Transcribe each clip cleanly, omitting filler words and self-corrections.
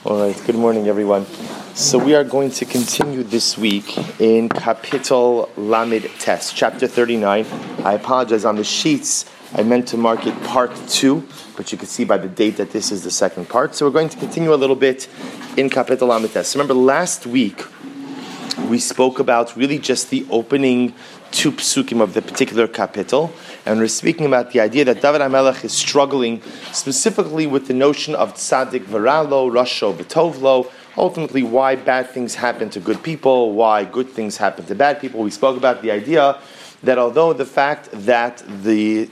All right, good morning, everyone. So we are going to continue this week in Kapitel Lamed Tes, chapter 39. I apologize, on the sheets, I meant to mark it part 2, but you can see by the date that this is the second part. So we're going to continue a little bit in Kapitel Lamed Tes. Remember, last week, we spoke about really just the opening 2 psukim of the particular kapitel, and we're speaking about the idea that David HaMelech is struggling specifically with the notion of tzaddik v'ralo, rasho v'tovlo, ultimately why bad things happen to good people, why good things happen to bad people. We spoke about the idea that although the fact that the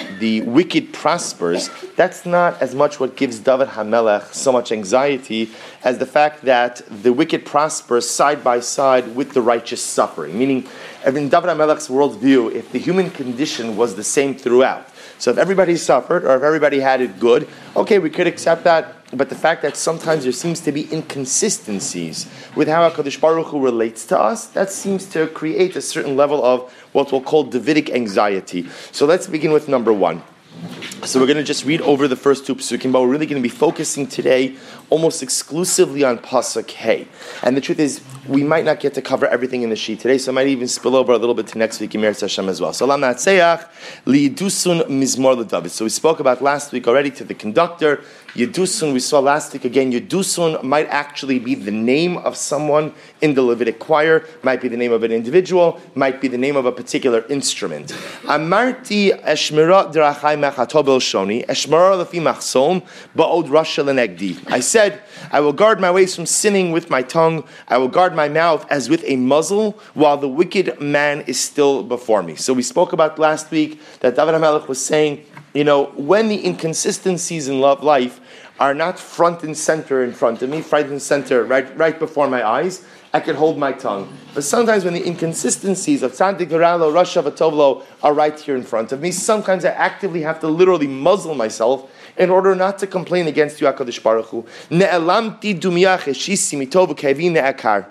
wicked prospers, that's not as much what gives David HaMelech so much anxiety as the fact that the wicked prospers side by side with the righteous suffering. Meaning, in David HaMelech's worldview, if the human condition was the same throughout, so if everybody suffered or if everybody had it good, okay, we could accept that. But the fact that sometimes there seems to be inconsistencies with how HaKadosh Baruch Hu relates to us, that seems to create a certain level of what we'll call Davidic anxiety. So let's begin with number 1. So we're going to just read over the first 2 psukim, but we're really going to be focusing today almost exclusively on Pasuk Hey. And the truth is, we might not get to cover everything in the sheet today, so I might even spill over a little bit to next week in Meretz Hashem as well. So Lam Natseach Liyidusun Mizmor LeDavid. So we spoke about last week already to the conductor. Yedusun, we saw last week again, Yedusun might actually be the name of someone in the Levitic choir, might be the name of an individual, might be the name of a particular instrument. Amarti Eshmira Derachai Mechatobel Shoni, Eshmira Lefi Machsom, Ba'od Rasha Lenegdi. I said, I will guard my ways from sinning with my tongue, I will guard my mouth as with a muzzle, while the wicked man is still before me. So we spoke about last week that David HaMelech was saying, when the inconsistencies in life are not front and center in front of me, front and center right before my eyes, I can hold my tongue. But sometimes when the inconsistencies of tzaddik v'ralo, rasha v'tovlo are right here in front of me, sometimes I actively have to literally muzzle myself in order not to complain against you, HaKadosh Baruch Hu. Ne'elamti dumiyach eshisi mitov v'kevi ne'akar.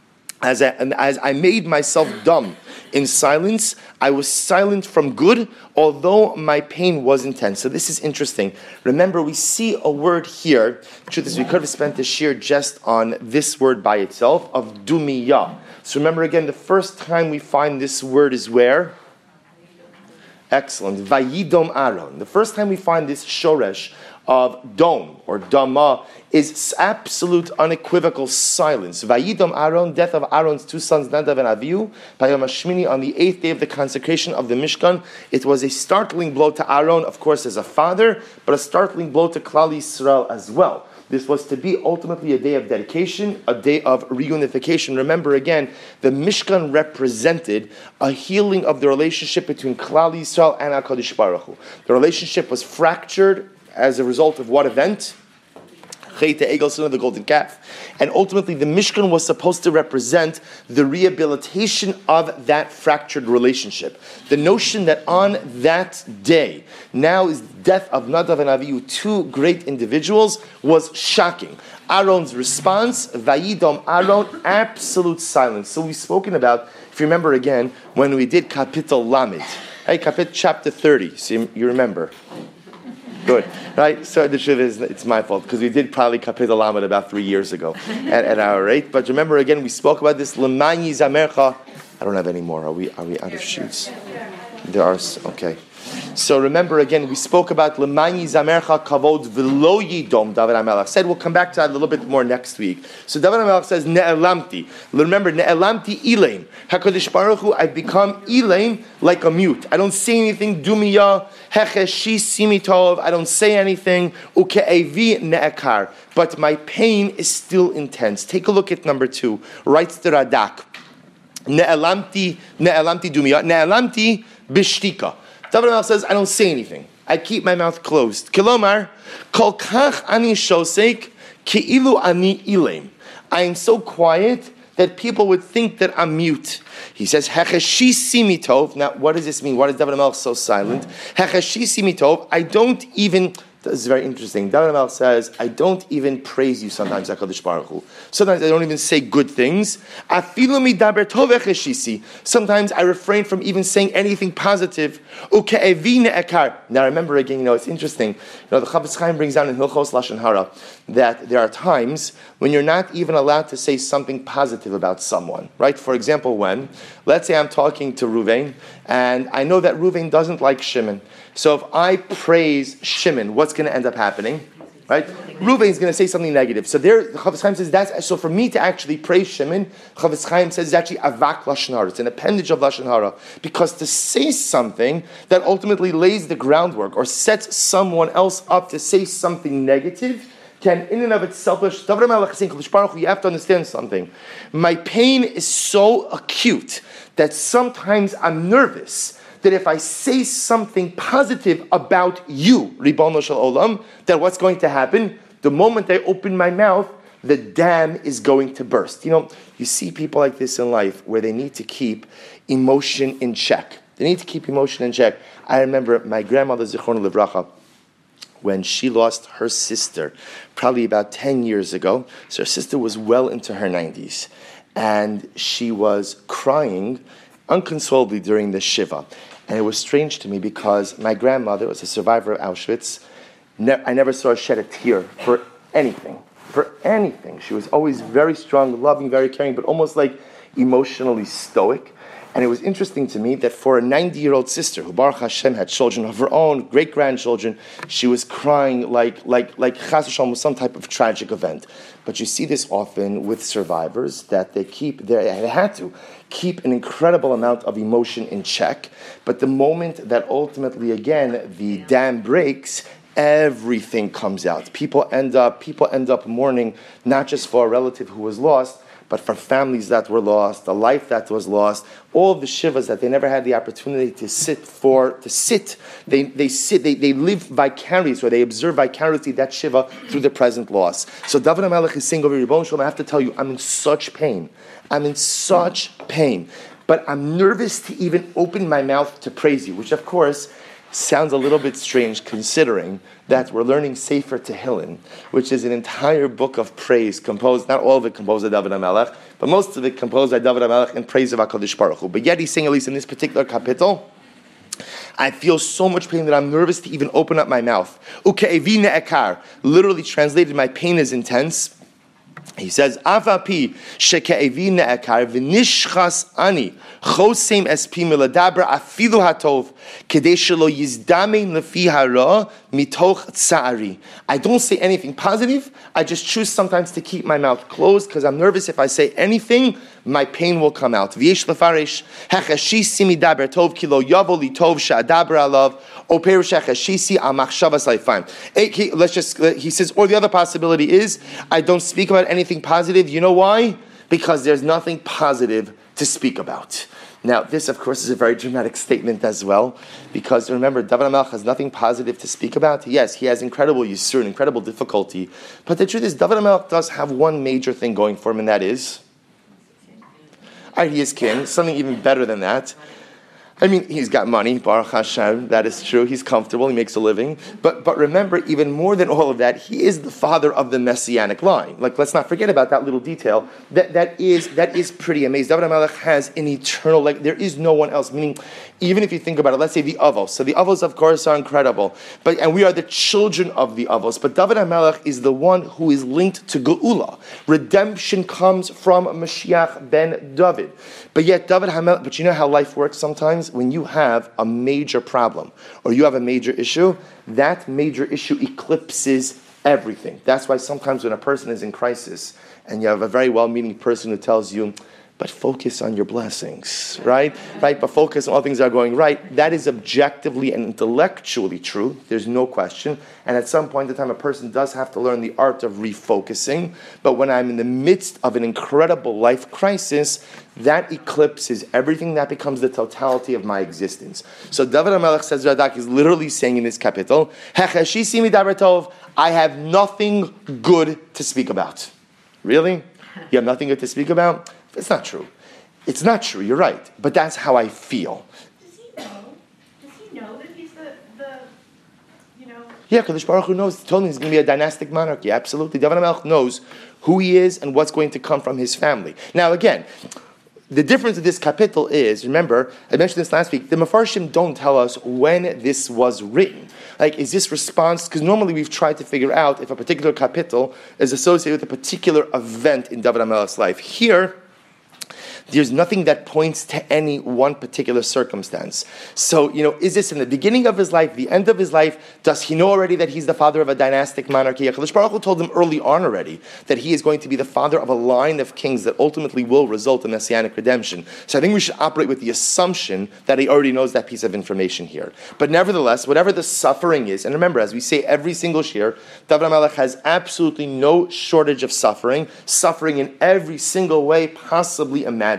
As I made myself dumb in silence, I was silent from good, although my pain was intense. So this is interesting. Remember, we see a word here. The truth is, we could have spent this year just on this word by itself, of dumiyah. So remember again, the first time we find this word is where? Excellent. Vayidom Aaron. The first time we find this shoresh of dom or dama is absolute unequivocal silence. Vayidom Aaron, death of Aaron's 2 sons, Nadav and Avihu, Bayom Hashmini, on the 8th day of the consecration of the Mishkan. It was a startling blow to Aaron, of course, as a father, but a startling blow to Klal Yisrael as well. This was to be ultimately a day of dedication, a day of reunification. Remember again, the Mishkan represented a healing of the relationship between Klal Yisrael and HaKadosh Baruch Hu. The relationship was fractured as a result of what event? Chet Egel, son of the golden calf. And ultimately, the Mishkan was supposed to represent the rehabilitation of that fractured relationship. The notion that on that day, now is the death of Nadav and Avihu, 2 great individuals, was shocking. Aaron's response, Vayidom Aaron, absolute silence. So we've spoken about, if you remember again, when we did Kapitel Lamed, right? Chapter 30, so you remember. Good, right? So the truth is, it's my fault, because we did probably Kapitel Lamed about 3 years ago at our rate. But remember again, we spoke about this, L'mani Zamercha. I don't have any more. Are we out of sheets? There are, okay. So remember again, we spoke about L'mani Zamercha Kavod V'lo Yidom, David HaMelech said. We'll come back to that a little bit more next week. So David HaMelech says, Ne'elamti. Remember, Ne'elamti Ilaim. HaKadosh Baruch Hu, I've become Ilaim, like a mute. I don't say anything. Dumiyah, Hecheshi Simitov. I don't say anything. Uke'evi Ne'ekar. But my pain is still intense. Take a look at number 2. Writes the Radak. Ne'elamti Dumiyah. Ne'elamti Bishtika. David HaMelech says, I don't say anything. I keep my mouth closed. Kilomar, kol kach ani shosek, ki'ilu ani ilaim. I am so quiet that people would think that I'm mute. He says, Hecheshi simitov. Now, what does this mean? Why is David HaMelech so silent? Hecheshi simitov. I don't even This is very interesting. David HaMelech says, I don't even praise you sometimes, HaKadosh Baruch Hu. Sometimes I don't even say good things. Sometimes I refrain from even saying anything positive. Now remember again, it's interesting. The Chafetz Chaim brings down in Hilchos Lashon Hara that there are times when you're not even allowed to say something positive about someone, right? For example, let's say I'm talking to Ruvain, and I know that Ruvain doesn't like Shimon. So if I praise Shimon, what's going to end up happening? Right? Ruvain is going to say something negative. So there, the Chafetz Chaim says so for me to actually praise Shimon, Chafetz Chaim says it's actually avak lashon hara. It's an appendage of lashon hara, because to say something that ultimately lays the groundwork or sets someone else up to say something negative can, in and of itself, you have to understand something. My pain is so acute that sometimes I'm nervous that if I say something positive about you, Ribono Shel Olam, that what's going to happen? The moment I open my mouth, the dam is going to burst. You see people like this in life where they need to keep emotion in check. I remember my grandmother, Zichrono Livracha, when she lost her sister, probably about 10 years ago. So her sister was well into her 90s. And she was crying unconsolably during the Shiva. And it was strange to me because my grandmother was a survivor of Auschwitz. I never saw her shed a tear for anything. She was always very strong, loving, very caring, but almost like emotionally stoic. And it was interesting to me that for a 90-year-old sister who, Baruch Hashem, had children of her own, great-grandchildren, she was crying like Chas v'Shalom was some type of tragic event. But you see this often with survivors, that they had to keep an incredible amount of emotion in check. But the moment that ultimately, again, the dam breaks, everything comes out. People end up mourning not just for a relative who was lost, but for families that were lost, a life that was lost, all of the shivas that they never had the opportunity to sit. They live vicariously, or they observe vicariously that shiva through the present loss. So David HaMelech is saying over Ribono Shel Olam, I have to tell you, I'm in such pain, but I'm nervous to even open my mouth to praise you, which of course sounds a little bit strange considering that we're learning Sefer Tehillim, which is an entire book of praise composed, not all of it composed by David HaMelech, but most of it composed by David HaMelech in praise of HaKadosh Baruch Hu. But yet he's saying, at least in this particular kapitel, I feel so much pain that I'm nervous to even open up my mouth. Uke'evi ne'ekar, literally translated, my pain is intense. He says, Avapi sheke'evi ne'ekar v'nishchas ani chosem espi miladabra afilu hatov kedei shelo yizdamein lefi hara mitoch tza'ari. I don't say anything positive. I just choose sometimes to keep my mouth closed because I'm nervous if I say anything, my pain will come out. V'yesh lefarish hechashisi midaber tov kilo yavo li tov she'adaber alav o perush hechashisi al machshavas leifayim. He says, or the other possibility is, I don't speak about anything positive. You know why? Because there's nothing positive to speak about. Now, this, of course, is a very dramatic statement as well, because remember, David HaMelech has nothing positive to speak about. Yes, he has incredible yisur and incredible difficulty, but the truth is, David HaMelech does have one major thing going for him, and that is, he is king, something even better than that. I mean, he's got money, Baruch Hashem, that is true. He's comfortable, he makes a living. But remember, even more than all of that, he is the father of the messianic line. Like, let's not forget about that little detail. That is pretty amazing. David HaMelech has an eternal, there is no one else. Meaning, even if you think about it, let's say the Avos. So the Avos, of course, are incredible. And we are the children of the Avos. But David HaMelech is the one who is linked to Geula. Redemption comes from Mashiach ben David. But yet, David HaMelech, but you know how life works sometimes? When you have a major problem or you have a major issue, that major issue eclipses everything. That's why sometimes when a person is in crisis and you have a very well-meaning person who tells you, but focus on your blessings, right? But focus on all things that are going right. That is objectively and intellectually true. There's no question. And at some point in time, a person does have to learn the art of refocusing. But when I'm in the midst of an incredible life crisis, that eclipses everything. That becomes the totality of my existence. So David HaMelech, says Radak, is literally saying in this kapitel, I have nothing good to speak about. Really? You have nothing good to speak about? It's not true. It's not true, you're right. But that's how I feel. Does he know that he's the Yeah, Kadosh Baruch Hu knows. He told me he's going to be a dynastic monarchy. Absolutely. David HaMelech knows who he is and what's going to come from his family. Now, again, the difference of this kapitel is, remember, I mentioned this last week, the Mefarshim don't tell us when this was written. Like, is this response, because normally we've tried to figure out if a particular kapitel is associated with a particular event in David HaMelech's life. Here, there's nothing that points to any one particular circumstance. So, is this in the beginning of his life, the end of his life? Does he know already that he's the father of a dynastic monarchy? HaKadosh Baruch Hu told him early on already that he is going to be the father of a line of kings that ultimately will result in messianic redemption. So I think we should operate with the assumption that he already knows that piece of information here. But nevertheless, whatever the suffering is, and remember, as we say every single shir, David HaMelech has absolutely no shortage of suffering in every single way possibly imaginable.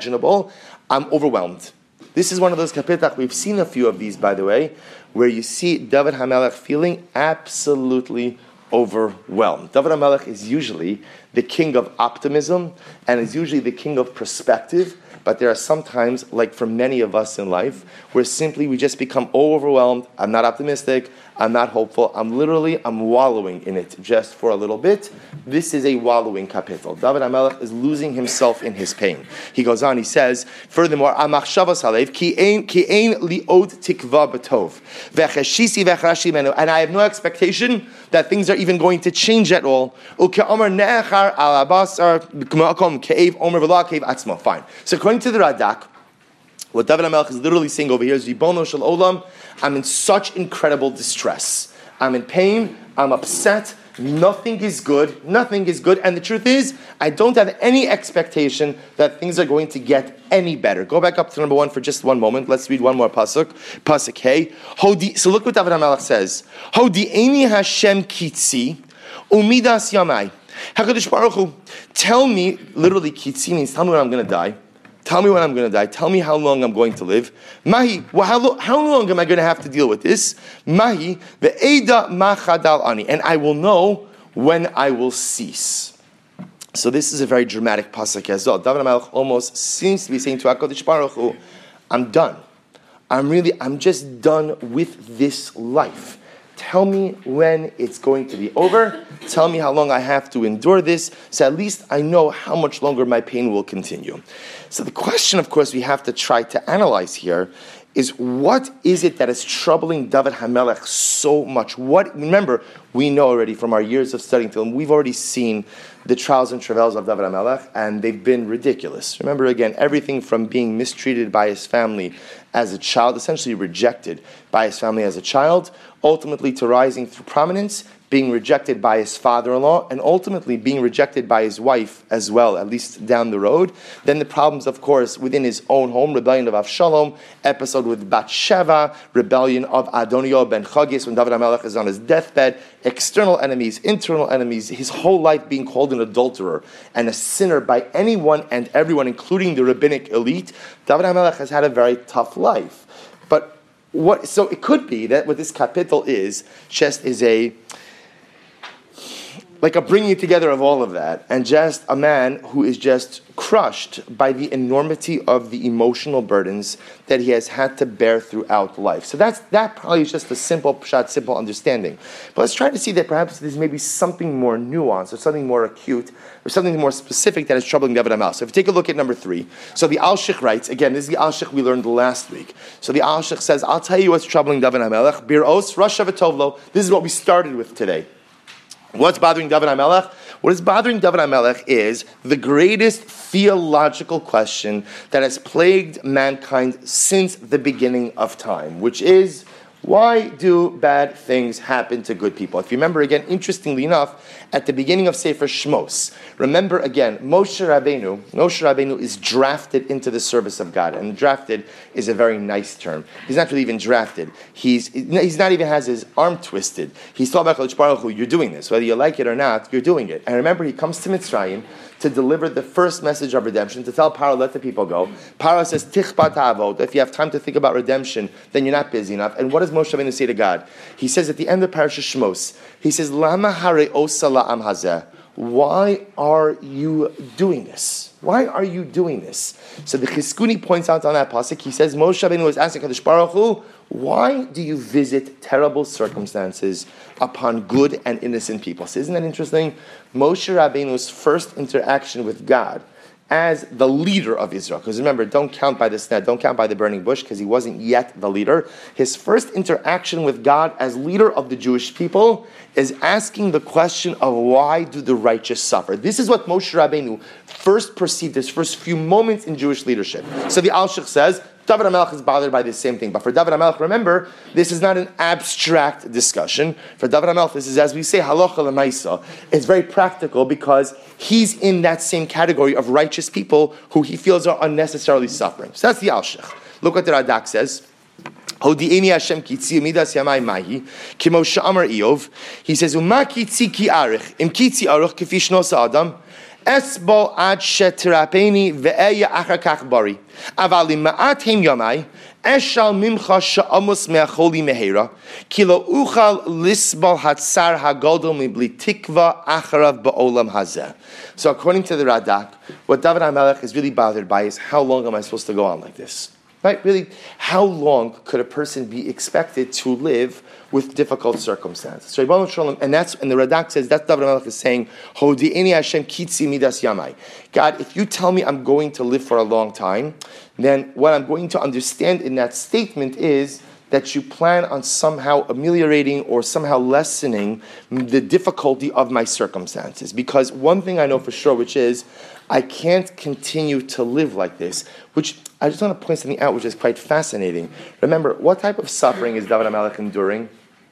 I'm overwhelmed. This is one of those kapitach. We've seen a few of these, by the way, where you see David HaMelech feeling absolutely overwhelmed. David HaMelech is usually the king of optimism and is usually the king of perspective, but there are sometimes, like for many of us in life, where simply we just become overwhelmed. I'm not optimistic. I'm not hopeful. I'm wallowing in it just for a little bit. This is a wallowing kapitel. David HaMelech is losing himself in his pain. He goes on, he says, furthermore, amachshavas halev ki ein li'od tikva b'tov v'cheshisi v'charashi menu, and I have no expectation that things are even going to change at all. U'ke'omer ne'echar al abasar k'ma'akom ke'ev omer v'la ke'ev atzmo. Fine. So according to the Radak, what David HaMelech is literally saying over here is, Ribono shel olam, I'm in such incredible distress. I'm in pain. I'm upset. Nothing is good. And the truth is, I don't have any expectation that things are going to get any better. Go back up to number 1 for just one moment. Let's read one more pasuk. Pasuk Hey. So look what David HaMelech says. Hodi'eni Hashem kitzi umidas yamai. HaKadosh Baruch Hu, tell me, literally kitzi means tell me when I'm going to die. Tell me when I'm going to die. Tell me how long I'm going to live. Mahi, how long am I going to have to deal with this? Mahi, ve'eda machadal ani. And I will know when I will cease. So this is a very dramatic pasuk as well. David HaMelech almost seems to be saying to HaKadosh Baruch Hu, I'm done. I'm just done with this life. Tell me when it's going to be over. Tell me how long I have to endure this, so at least I know how much longer my pain will continue. So the question, of course, we have to try to analyze here is, what is it that is troubling David HaMelech so much? Remember, we know already from our years of studying Tehillim, we've already seen the trials and travails of David HaMelech, and they've been ridiculous. Remember, again, everything from being mistreated by his family as a child, essentially rejected by his family as a child, ultimately to rising through prominence, being rejected by his father-in-law, and ultimately being rejected by his wife as well, at least down the road. Then the problems, of course, within his own home, rebellion of Avshalom, episode with Bathsheba, rebellion of Adoniah ben Chagis when David HaMelech is on his deathbed, external enemies, internal enemies, his whole life being called an adulterer and a sinner by anyone and everyone, including the rabbinic elite. David HaMelech has had a very tough life. But so it could be that what this kapitel is like a bringing together of all of that, and just a man who is just crushed by the enormity of the emotional burdens that he has had to bear throughout life. So that probably is just a simple understanding. But let's try to see that perhaps there's maybe something more nuanced, or something more acute, or something more specific that is troubling David HaMelech. So if you take a look at number 3, so the Alshich writes, again, this is the Alshich we learned last week. So the Alshich says, I'll tell you what's troubling David HaMelech. Biros, Rosh Tovlo. This is what we started with today. What's bothering David HaMelech? What is bothering David HaMelech is the greatest theological question that has plagued mankind since the beginning of time, which is, why do bad things happen to good people? If you remember, again, interestingly enough, at the beginning of Sefer Shmos, remember again, Moshe Rabbeinu is drafted into the service of God. And drafted is a very nice term. He's not really even drafted. He's not even has his arm twisted. He's told by HaKadosh Baruch Hu, you're doing this. Whether you like it or not, you're doing it. And remember, he comes to Mitzrayim to deliver the first message of redemption, to tell Paro, let the people go. Paro says, Tichbat ha'avot, if you have time to think about redemption, then you're not busy enough. And what does Moshe Rabbeinu say to God? He says at the end of Parashat Shmos, he says, Lama hare osa la'am hazeh, why are you doing this? Why are you doing this? So the Chizkuni points out on that pasuk, he says, Moshe Rabbeinu was asking Kadosh Baruch Hu, why do you visit terrible circumstances upon good and innocent people? So isn't that interesting? Moshe Rabbeinu's first interaction with God as the leader of Israel, because remember, don't count by the sneh, don't count by the burning bush, because he wasn't yet the leader. His first interaction with God as leader of the Jewish people is asking the question of why do the righteous suffer? This is what Moshe Rabbeinu first perceived, his first few moments in Jewish leadership. So the Alshich says, David HaMelech is bothered by the same thing. But for David HaMelech, remember, this is not an abstract discussion. For David HaMelech, this is, as we say, halacha l'maisa. It's very practical because he's in that same category of righteous people who he feels are unnecessarily suffering. So that's the Alshich. Look what the Radak says. Hodi'eni Hashem kitzi midas yamai mahi kimo she'amar Iyov. He says, Uma kitzi ki arich, im kitzi arich kifi shnos Adam, esbo ad shetirapeni ve'eya achar kach bari. Aval im ma'at hem yamai, eshal mimcha she'amos me'acholi mehera, kilo uchal lisbal hatzar hagodol mibli tikva acharav ba'olam hazeh. So according to the Radak, what David HaMelech is really bothered by is how long am I supposed to go on like this? Right? Really, how long could a person be expected to live with difficult circumstances? So, and the Radak says that David HaMelech is saying, Hodi'eni Hashem kitzi midas yamai. God, if you tell me I'm going to live for a long time, then what I'm going to understand in that statement is that you plan on somehow ameliorating or somehow lessening the difficulty of my circumstances. Because one thing I know for sure, which is, I can't continue to live like this, which I just want to point something out which is quite fascinating. Remember, what type of suffering is David HaMelech enduring?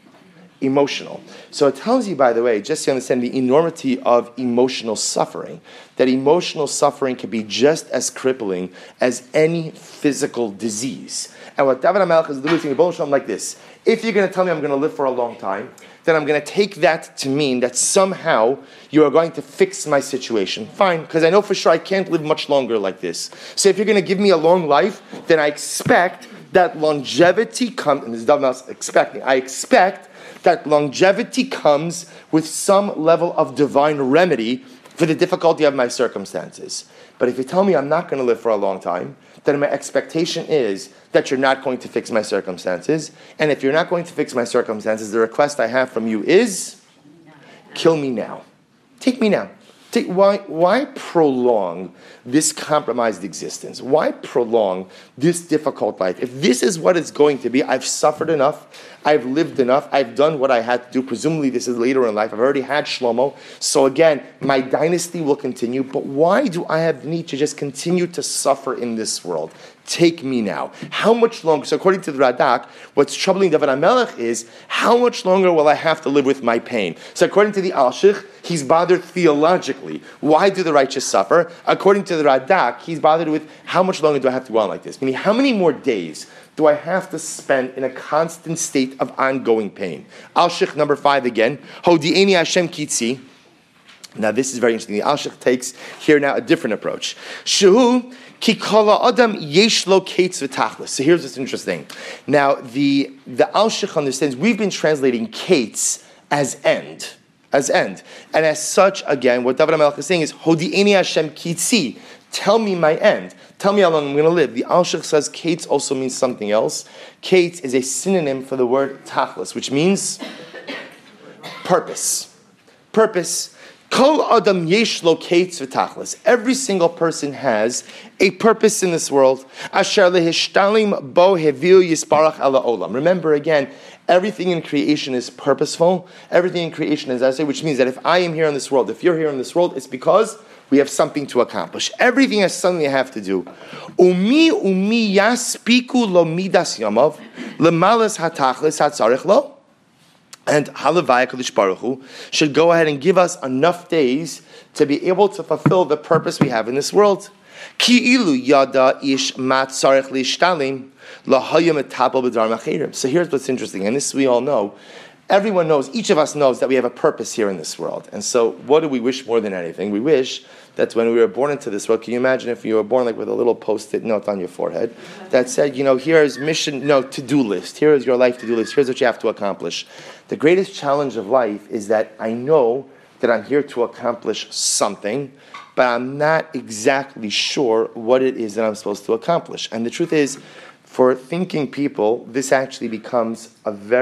Emotional. So it tells you, by the way, just to understand the enormity of emotional suffering, that emotional suffering can be just as crippling as any physical disease. And what David HaMelech is literally saying like this: if you're going to tell me I'm going to live for a long time, then I'm going to take that to mean that somehow you are going to fix my situation. Fine, because I know for sure I can't live much longer like this. So if you're going to give me a long life, then I expect that longevity comes, and this is not expecting, I expect that longevity comes with some level of divine remedy for the difficulty of my circumstances. But if you tell me I'm not going to live for a long time, then my expectation is that you're not going to fix my circumstances. And if you're not going to fix my circumstances, the request I have from you is, kill me now. Take me now. Why prolong this compromised existence? Why prolong this difficult life? If this is what it's going to be, I've suffered enough, I've lived enough, I've done what I had to do. Presumably this is later in life. I've already had Shlomo. So again, my dynasty will continue. But why do I have the need to just continue to suffer in this world? Take me now. How much longer? So according to the Radak, what's troubling David HaMelech is, how much longer will I have to live with my pain? So according to the Alshich, he's bothered theologically. Why do the righteous suffer? According to the Radak, he's bothered with, how much longer do I have to go on like this? Meaning, how many more days do I have to spend in a constant state of ongoing pain? Alshich number 5 again. Hodi'eni Hashem kitzi. Now this is very interesting. The Alshich takes here now a different approach. Shehu ki kol ha'adam yesh lo kates v'tachlis. So here's what's interesting. Now the Alshich understands we've been translating kates as end. And as such, again, what David HaMelech is saying is, Hodi'eni Hashem kitzi. Tell me my end. Tell me how long I'm going to live. The Alshich says kates also means something else. Kates is a synonym for the word tachlis, which means purpose. Purpose. Kol adam yesh lo kates v'tachlis. Every single person has a purpose in this world. Asher lehishtalim bo heviu yisparach ala olam. Remember again, everything in creation is purposeful. Everything in creation is, as I say, which means that if I am here in this world, if you're here in this world, it's because we have something to accomplish. Everything has something I have to do. Umi yaspiku lo midas yamav lemalas hatachlis hatzarich lo. And Halavai Kadosh Baruch Hu should go ahead and give us enough days to be able to fulfill the purpose we have in this world. Ki ilu yada ish mat sarich lishtalim lahayim etapel b'dar machirim. So here's what's interesting, and this we all know. Everyone knows, each of us knows that we have a purpose here in this world. And so what do we wish more than anything? We wish that when we were born into this world, can you imagine if you were born like with a little post-it note on your forehead that said, here's to-do list, here is your life to-do list, here's what you have to accomplish. The greatest challenge of life is that I know that I'm here to accomplish something, but I'm not exactly sure what it is that I'm supposed to accomplish. And the truth is, for thinking people, this actually becomes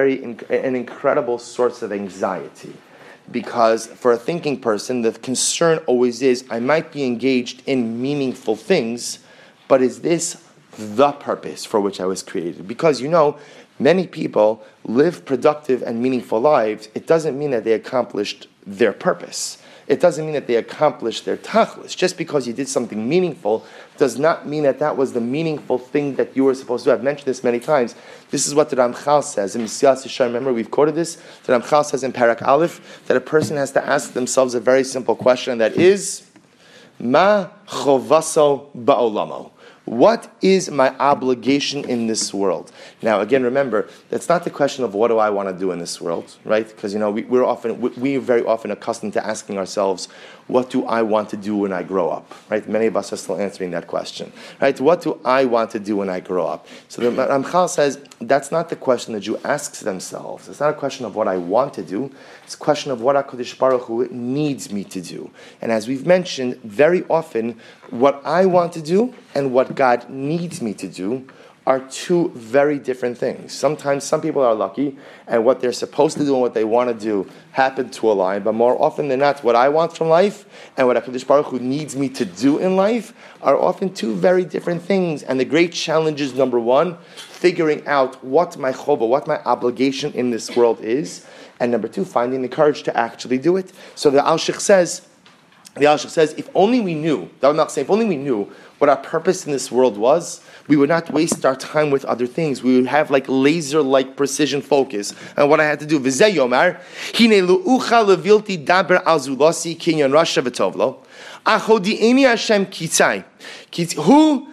an incredible source of anxiety. Because for a thinking person, the concern always is, I might be engaged in meaningful things, but is this the purpose for which I was created? Because many people live productive and meaningful lives. It doesn't mean that they accomplished their purpose. It doesn't mean that they accomplished their tachlis. Just because you did something meaningful does not mean that that was the meaningful thing that you were supposed to do. I've mentioned this many times. This is what the Ramchal says in Mesiyas Yesharim. Remember, we've quoted this. The Ramchal says in Parak Aleph that a person has to ask themselves a very simple question, and that is, Ma chovaso ba'olamo? What is my obligation in this world? Now, again, remember, that's not the question of what do I want to do in this world, right? Because, we're very often accustomed to asking ourselves, what do I want to do when I grow up, right? Many of us are still answering that question, right? What do I want to do when I grow up? So the Ramchal says, that's not the question the Jew asks themselves. It's not a question of what I want to do. It's a question of what HaKadosh Baruch Hu needs me to do. And as we've mentioned, very often, what I want to do and what God needs me to do are two very different things. Sometimes some people are lucky, and what they're supposed to do and what they want to do happen to align, but more often than not, what I want from life and what HaKadosh Baruch Hu needs me to do in life are often two very different things. And the great challenge is, number one, figuring out what my chova, what my obligation in this world is, and number two, finding the courage to actually do it. So the Alshich says, if only we knew, if only we knew what our purpose in this world was, we would not waste our time with other things. We would have laser-like precision focus on what I had to do. V'zeh yomar, hine lu'ucha levilti daber al zulasi kinyan rasha v'tovlo, achodi'eni Hashem kitzai, hu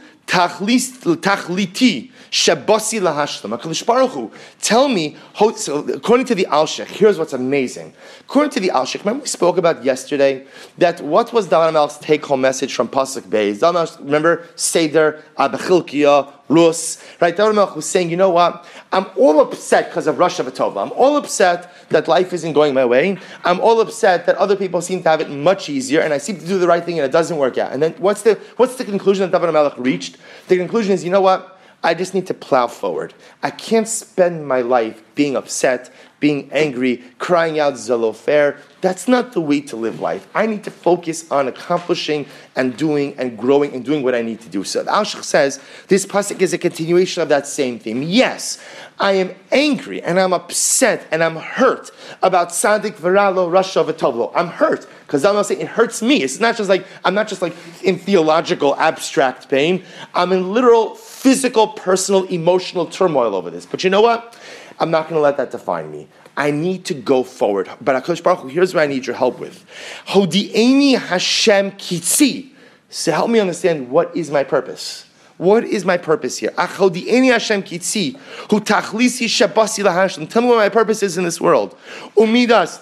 tachliti Shabbasi lahashlam. HaKadosh Baruch Hu, tell me, so according to the Alshich, here's what's amazing. According to the Alshich, remember we spoke about yesterday that what was David HaMelech's take-home message from Pasuk Beis? David HaMelech, remember, Seder, Abachilkiah, Rus, right? David HaMelech was saying, you know what? I'm all upset because of Rasha v'Tovla. I'm all upset that life isn't going my way. I'm all upset that other people seem to have it much easier, and I seem to do the right thing and it doesn't work out. And then what's the conclusion that David HaMelech reached? The conclusion is, you know what? I just need to plow forward. I can't spend my life being upset, being angry, crying out zalofer. That's not the way to live life. I need to focus on accomplishing and doing and growing and doing what I need to do. So the Alshich says this pasuk is a continuation of that same theme. Yes, I am angry and I'm upset and I'm hurt about Tzadik V'Ralo Rasha V'Tovlo. I'm hurt because I'm saying it hurts me. It's not just I'm not just in theological abstract pain. I'm in literal physical, personal, emotional turmoil over this. But you know what? I'm not going to let that define me. I need to go forward. But HaKadosh Baruch Hu, here's what I need your help with. Hodi'eni Hashem kitzi. So help me understand, what is my purpose? What is my purpose here? Hodi'eni Hashem kitzi. Hu tachlisi shabasi lahashlim. Tell me what my purpose is in this world. Umidas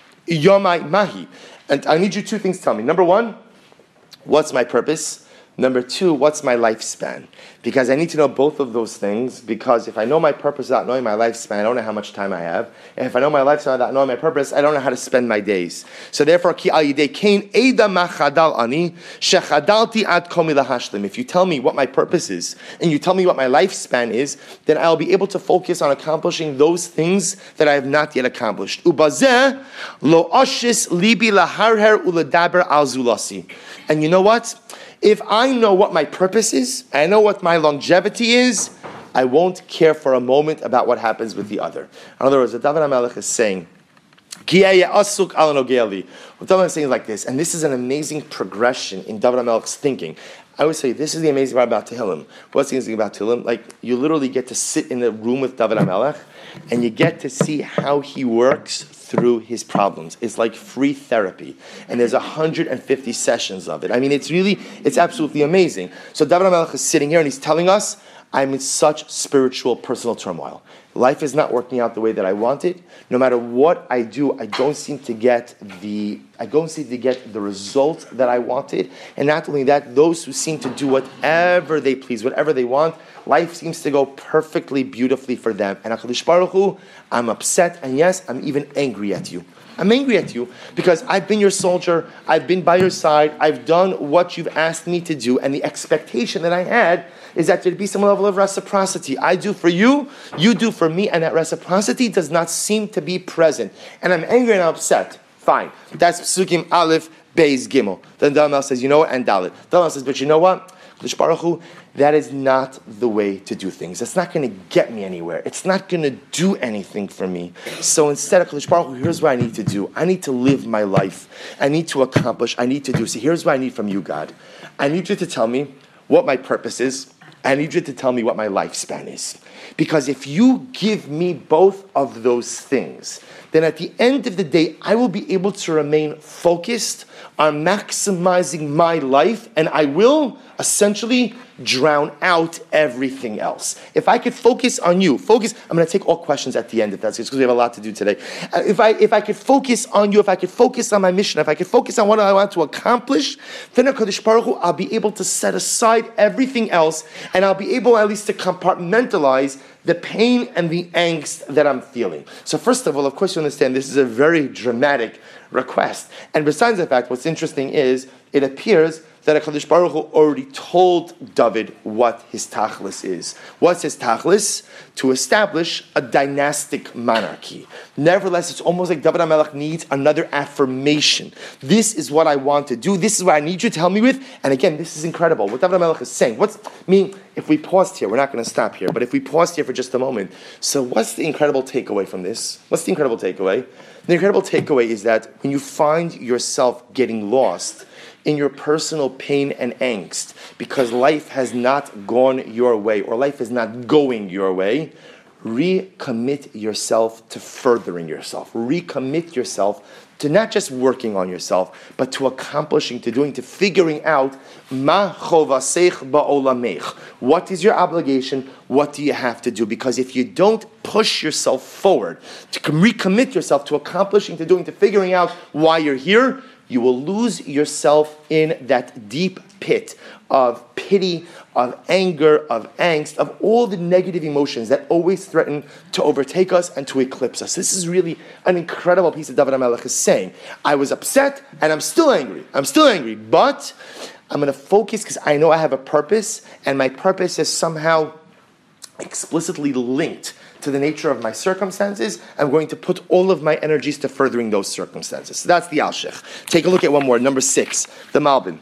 yomai mahi. And I need you two things to tell me. Number one, what's my purpose? Number two, what's my lifespan? Because I need to know both of those things, because if I know my purpose without knowing my lifespan, I don't know how much time I have. And if I know my lifespan without knowing my purpose, I don't know how to spend my days. So therefore, ki al yidei kain eda machadal ani shechadalti ad komi lahashlim. If you tell me what my purpose is, and you tell me what my lifespan is, then I'll be able to focus on accomplishing those things that I have not yet accomplished. Ubazeh lo ashis libi laharher uledaber al zulasi. And you know what? If I know what my purpose is, I know what my longevity is, I won't care for a moment about what happens with the other. In other words, what David HaMelech is saying, what David HaMelech is saying is like this, and this is an amazing progression in David HaMelech's thinking. I would say this is the amazing part about Tehillim. What's the amazing about Tehillim? You literally get to sit in the room with David HaMelech, and you get to see how he works through his problems. It's like free therapy. And there's 150 sessions of it. I mean, it's absolutely amazing. So David HaMelech is sitting here and he's telling us, I'm in such spiritual, personal turmoil. Life is not working out the way that I want it. No matter what I do, I don't seem to get the result that I wanted. And not only that, those who seem to do whatever they please, whatever they want, Life seems to go perfectly, beautifully for them. And HaKadosh Baruch Hu, I'm upset, and yes, I'm even angry at you. I'm angry at you because I've been your soldier, I've been by your side, I've done what you've asked me to do, and the expectation that I had is that there'd be some level of reciprocity. I do for you, you do for me, and that reciprocity does not seem to be present. And I'm angry and I'm upset. Fine. That's Psukim Aleph, Beis, Gimel. Then Dalmal says, you know what? And Dalet. Dalmal says, but you know what? Kadosh Baruch Hu, that is not the way to do things. That's not going to get me anywhere. It's not going to do anything for me. So instead of Kadosh Baruch Hu, here's what I need to do. I need to live my life. I need to accomplish. I need to do. So here's what I need from you, God. I need you to tell me what my purpose is. I need you to tell me what my lifespan is. Because if you give me both of those things, then at the end of the day, I will be able to remain focused on maximizing my life, and I will essentially drown out everything else. If I could focus on you, I'm going to take all questions at the end if that's because we have a lot to do today. If I could focus on you, if I could focus on my mission, if I could focus on what I want to accomplish, then HaKadosh Baruch Hu, I'll be able to set aside everything else, and I'll be able at least to compartmentalize the pain and the angst that I'm feeling. So first of all, of course you understand this is a very dramatic request. And besides the fact, what's interesting is it appears that HaKadosh Baruch Hu already told David what his tachlis is. What's his tachlis? To establish a dynastic monarchy. Nevertheless, it's almost like David HaMelech needs another affirmation. This is what I want to do. This is what I need you to help me with. And again, this is incredible. What David HaMelech is saying. If we paused here, we're not going to stop here, but if we paused here for just a moment. So what's the incredible takeaway from this? What's the incredible takeaway? The incredible takeaway is that when you find yourself getting lost in your personal pain and angst because life has not gone your way or life is not going your way, recommit yourself to furthering yourself. Recommit yourself to not just working on yourself, but to accomplishing, to doing, to figuring out ma chovaseich ba'olamech. What is your obligation? What do you have to do? Because if you don't push yourself forward, to recommit yourself to accomplishing, to doing, to figuring out why you're here, you will lose yourself in that deep pit of pity, of anger, of angst, of all the negative emotions that always threaten to overtake us and to eclipse us. This is really an incredible piece that David HaMelech is saying. I was upset and I'm still angry. But I'm going to focus because I know I have a purpose, and my purpose is somehow explicitly linked to the nature of my circumstances. I'm going to put all of my energies to furthering those circumstances. So that's the Alshich. Take a look at one more, number 6, the Malbim.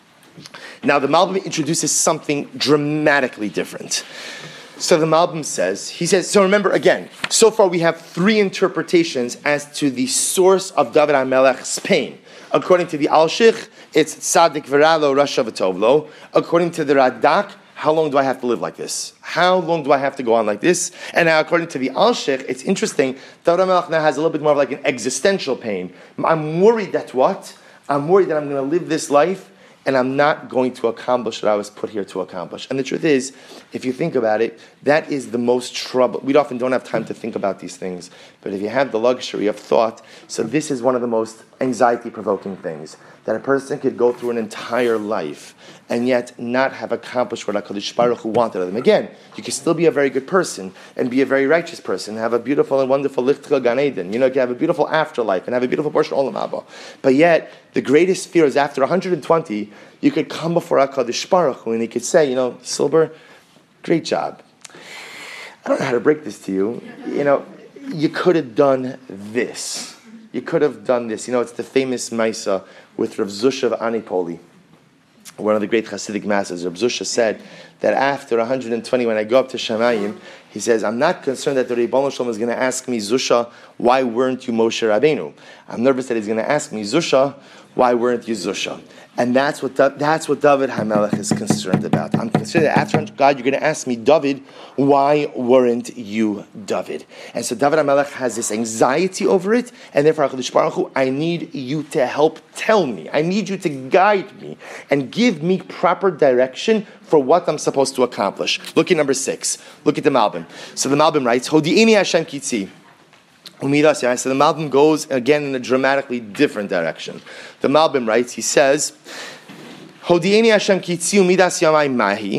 Now the Malbim introduces something dramatically different. So the Malbim says, so remember again, so far we have 3 interpretations as to the source of David HaMelech's pain. According to the Alshich, it's Tzadik V'Ralo Rasha V'Tovlo. According to the Radak, how long do I have to live like this? How long do I have to go on like this? And now, according to the Alshich, it's interesting. David HaMelech now has a little bit more of like an existential pain. I'm worried that what? I'm worried that I'm going to live this life and I'm not going to accomplish what I was put here to accomplish. And the truth is, if you think about it, that is the most trouble. We often don't have time to think about these things, but if you have the luxury of thought, so this is one of the most anxiety-provoking things, that a person could go through an entire life and yet not have accomplished what HaKadosh Baruch Hu wanted of them. Again, you can still be a very good person and be a very righteous person, and have a beautiful and wonderful Lichtcha Gan Eden. You can have a beautiful afterlife and have a beautiful portion of Olam Haba. But yet, the greatest fear is after 120, you could come before HaKadosh Baruch Hu and he could say, Silber, great job. I don't know how to break this to you. You could have done this. You could have done this. It's the famous Maisa with Rav Zusha of Anipoli, one of the great Hasidic masters. Rav Zusha said that after 120, when I go up to Shamayim, he says, I'm not concerned that the Ribono Shalom is going to ask me, Zusha, why weren't you Moshe Rabbeinu? I'm nervous that he's going to ask me, Zusha, why weren't you Zusha? And that's what David HaMelech is concerned about. I'm concerned that after God, you're going to ask me, David, why weren't you David? And so David HaMelech has this anxiety over it, and therefore, HaKadosh Baruch Hu, I need you to help tell me. I need you to guide me and give me proper direction for what I'm supposed to accomplish. Look at number 6. Look at the Malbim. So the Malbim writes, Hodi'ini Hashem Kitzi. So the Malbim goes again in a dramatically different direction. The Malbim writes, he says, Hodi'eni Hashem kitzi umidas yamai mahi,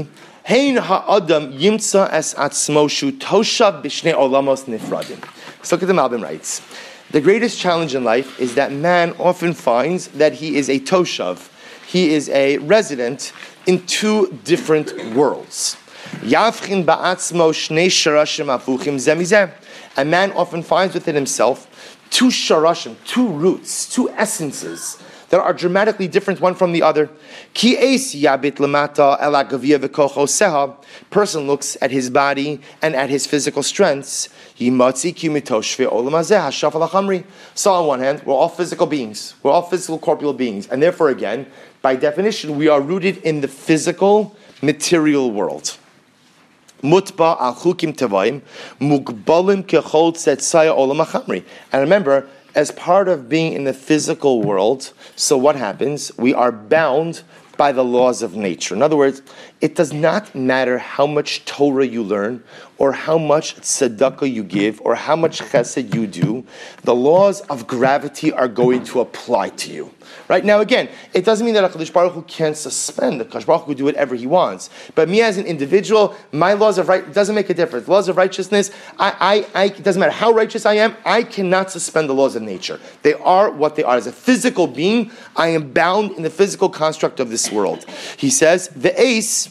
Hein ha'adam yimtza es atzmo shu toshav b'shnei olamos nifradim. So look at the Malbim writes. The greatest challenge in life is that man often finds that he is a toshav. He is a resident in two different worlds. Yavchin ba'atzmo shnei sharashim afuchim zemizeh. A man often finds within himself two sharashim, two roots, two essences that are dramatically different one from the other. Ki eis yabit lamata ela gavia v'kocho seha. Person looks at his body and at his physical strengths. Yimatzi ki mitoshve olam hazeh hashafal hachamri. So on one hand, we're all physical beings. We're all physical corporeal beings. And therefore, again, by definition, we are rooted in the physical, material world. Mutba al chukim tevayim mugbalim kechol tzetzaya olam hachamri. And remember, as part of being in the physical world, so what happens? We are bound by the laws of nature. In other words, it does not matter how much Torah you learn, or how much tzedakah you give, or how much chesed you do. The laws of gravity are going to apply to you. Right? Now again, it doesn't mean that HaKadosh Baruch Hu can't suspend. The HaKadosh Baruch Hu can do whatever he wants. But me as an individual, my laws of right doesn't make a difference. Laws of righteousness, it doesn't matter how righteous I am, I cannot suspend the laws of nature. They are what they are. As a physical being, I am bound in the physical construct of this world. He says, Ve'es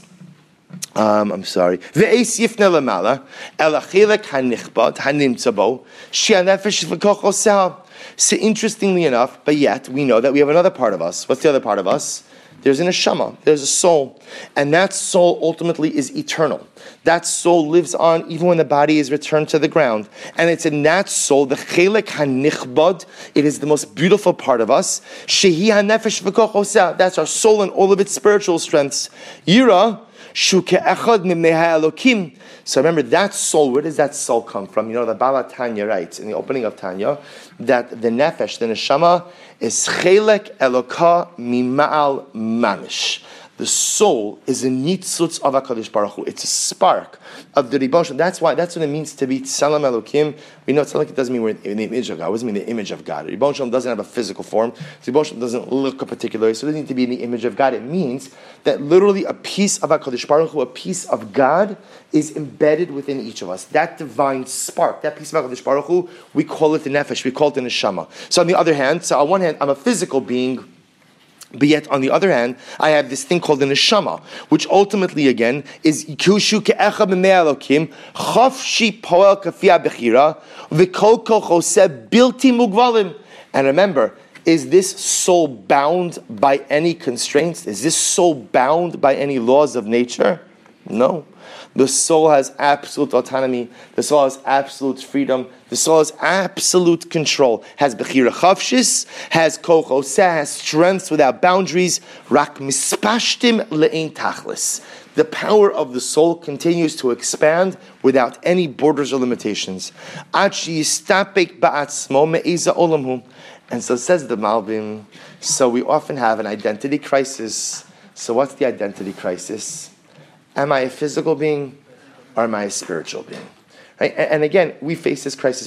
yifne lamala el achilek hanichbad hanimtza bo she'anefesh v'koch oseh. So interestingly enough, but yet we know that we have another part of us. What's the other part of us? There's an neshama, there's a soul. And that soul ultimately is eternal. That soul lives on even when the body is returned to the ground. And it's in that soul, the chelek hanichbad, it is the most beautiful part of us. Shehi hanefesh v'koch oseh. That's our soul and all of its spiritual strengths. Yira, shu ke'echad mimnei ha'elokim. So remember, that soul, where does that soul come from? You know, the Baal Tanya writes in the opening of Tanya that the nefesh, the neshama, is chelek eloka mima'al mamish. The soul is a nitzutz of HaKadosh Baruch Hu. It's a spark of the Rebbe Shalom. That's what it means to be Tzelem Elokim. We know Tzelem doesn't mean we're in the image of God. It doesn't mean the image of God. Rebbe Shalom doesn't have a physical form. Rebbe Shalom doesn't look a particular way. So it doesn't need to be in the image of God. It means that literally a piece of HaKadosh Baruch Hu, a piece of God, is embedded within each of us. That divine spark, that piece of HaKadosh Baruch Hu, we call it the nefesh. We call it the neshama. So on the other hand, on one hand, I'm a physical being. But yet, on the other hand, I have this thing called the neshama, which ultimately, again, is kushu ke'echa b'mei Elokim, chafshi poel kafia bechira, v'kol kol choseh bilti mugvalim. And remember, is this soul bound by any constraints? Is this soul bound by any laws of nature? No. The soul has absolute autonomy. The soul has absolute freedom. The soul has absolute control. Has bechira chavshis, has kol choseh, has strengths without boundaries. Rak mispashtim le'ein tachlis. The power of the soul continues to expand without any borders or limitations. Ad sheyistapek ba'atzmo me'eza olamhu. And so says the Malbim, so we often have an identity crisis. So what's the identity crisis? Am I a physical being or am I a spiritual being? Right? And again, we face this crisis.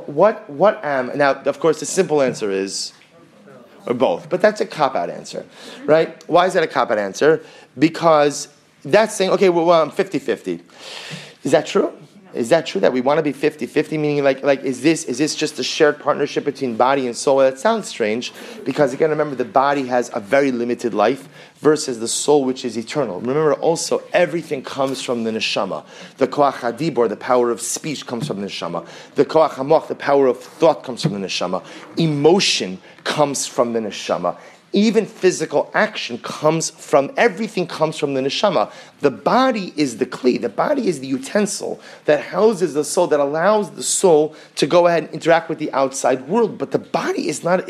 What am... Now, of course, the simple answer is... or both. But that's a cop-out answer. Right? Why is that a cop-out answer? Because that's saying, okay, well, I'm 50-50. Is that true? Is that true that we want to be 50-50? Meaning, like, is this just a shared partnership between body and soul? Well, that sounds strange because, again, remember, the body has a very limited life versus the soul, which is eternal. Remember, also, everything comes from the neshama. The koach hadibor, the power of speech, comes from the neshama. The koach hamoch, the power of thought, comes from the neshama. Emotion comes from the neshama. Even physical action everything comes from the neshama. The body is the kli, the body is the utensil that houses the soul, that allows the soul to go ahead and interact with the outside world. But the body is not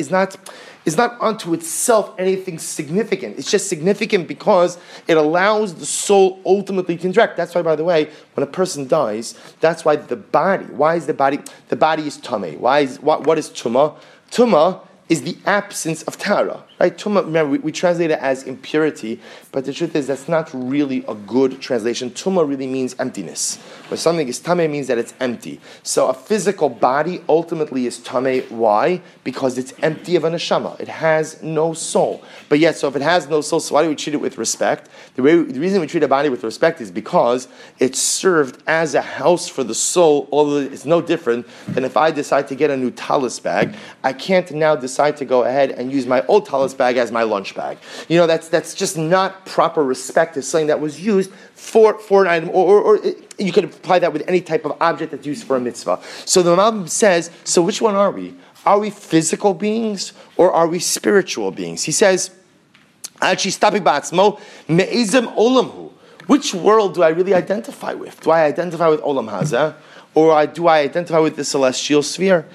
unto itself anything significant. It's just significant because it allows the soul ultimately to interact. That's why, by the way, when a person dies, that's why the body is tameh. What is tumah? Tumah is the absence of tara. Right? Tuma, remember, we translate it as impurity, but the truth is that's not really a good translation. Tuma really means emptiness. When something is tameh, it means that it's empty. So a physical body ultimately is tameh. Why? Because it's empty of a neshama. It has no soul. But yet, so if it has no soul, so why do we treat it with respect? The reason we treat a body with respect is because it served as a house for the soul, although it's no different than if I decide to get a new talis bag. I can't now decide to go ahead and use my old talis bag as my lunch bag. That's just not proper respect. It's something that was used for an item, or you could apply that with any type of object that's used for a mitzvah. So the Rambam says, so which one are we? Are we physical beings or are we spiritual beings? He says, which world do I really identify with? Do I identify with Olam Hazeh? Or do I identify with the celestial sphere?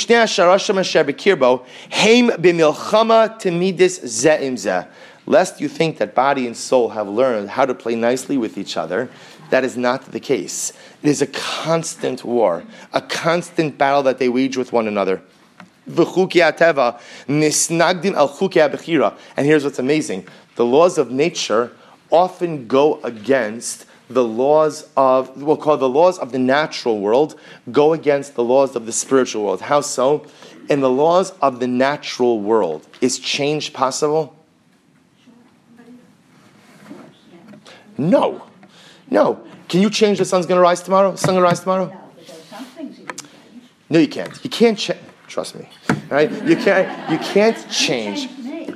Lest you think that body and soul have learned how to play nicely with each other, that is not the case. It is a constant war, a constant battle that they wage with one another. And here's what's amazing. The laws of nature often go against the laws of, we'll call the laws of the natural world, go against the laws of the spiritual world. How so? In the laws of the natural world, is change possible? No. Can you change the sun's going to rise tomorrow? The sun going to rise tomorrow? No, but there's some things you can change. No, you can't. You can't change. Trust me. Right? You can't change.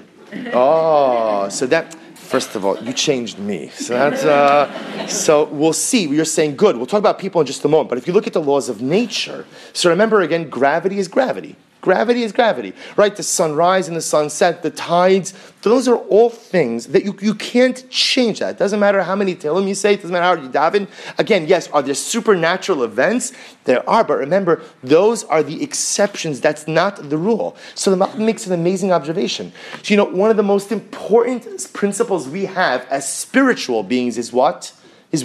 Oh, so that... First of all, you changed me. So that's so we'll see. You're saying good. We'll talk about people in just a moment. But if you look at the laws of nature, so remember again, gravity is gravity. Gravity is gravity, right? The sunrise and the sunset, the tides, those are all things that you can't change that. It doesn't matter how many Tehillim you say, it doesn't matter how you daven. Again, yes, are there supernatural events? There are, but remember, those are the exceptions. That's not the rule. So the Malbim makes an amazing observation. So, one of the most important principles we have as spiritual beings is what?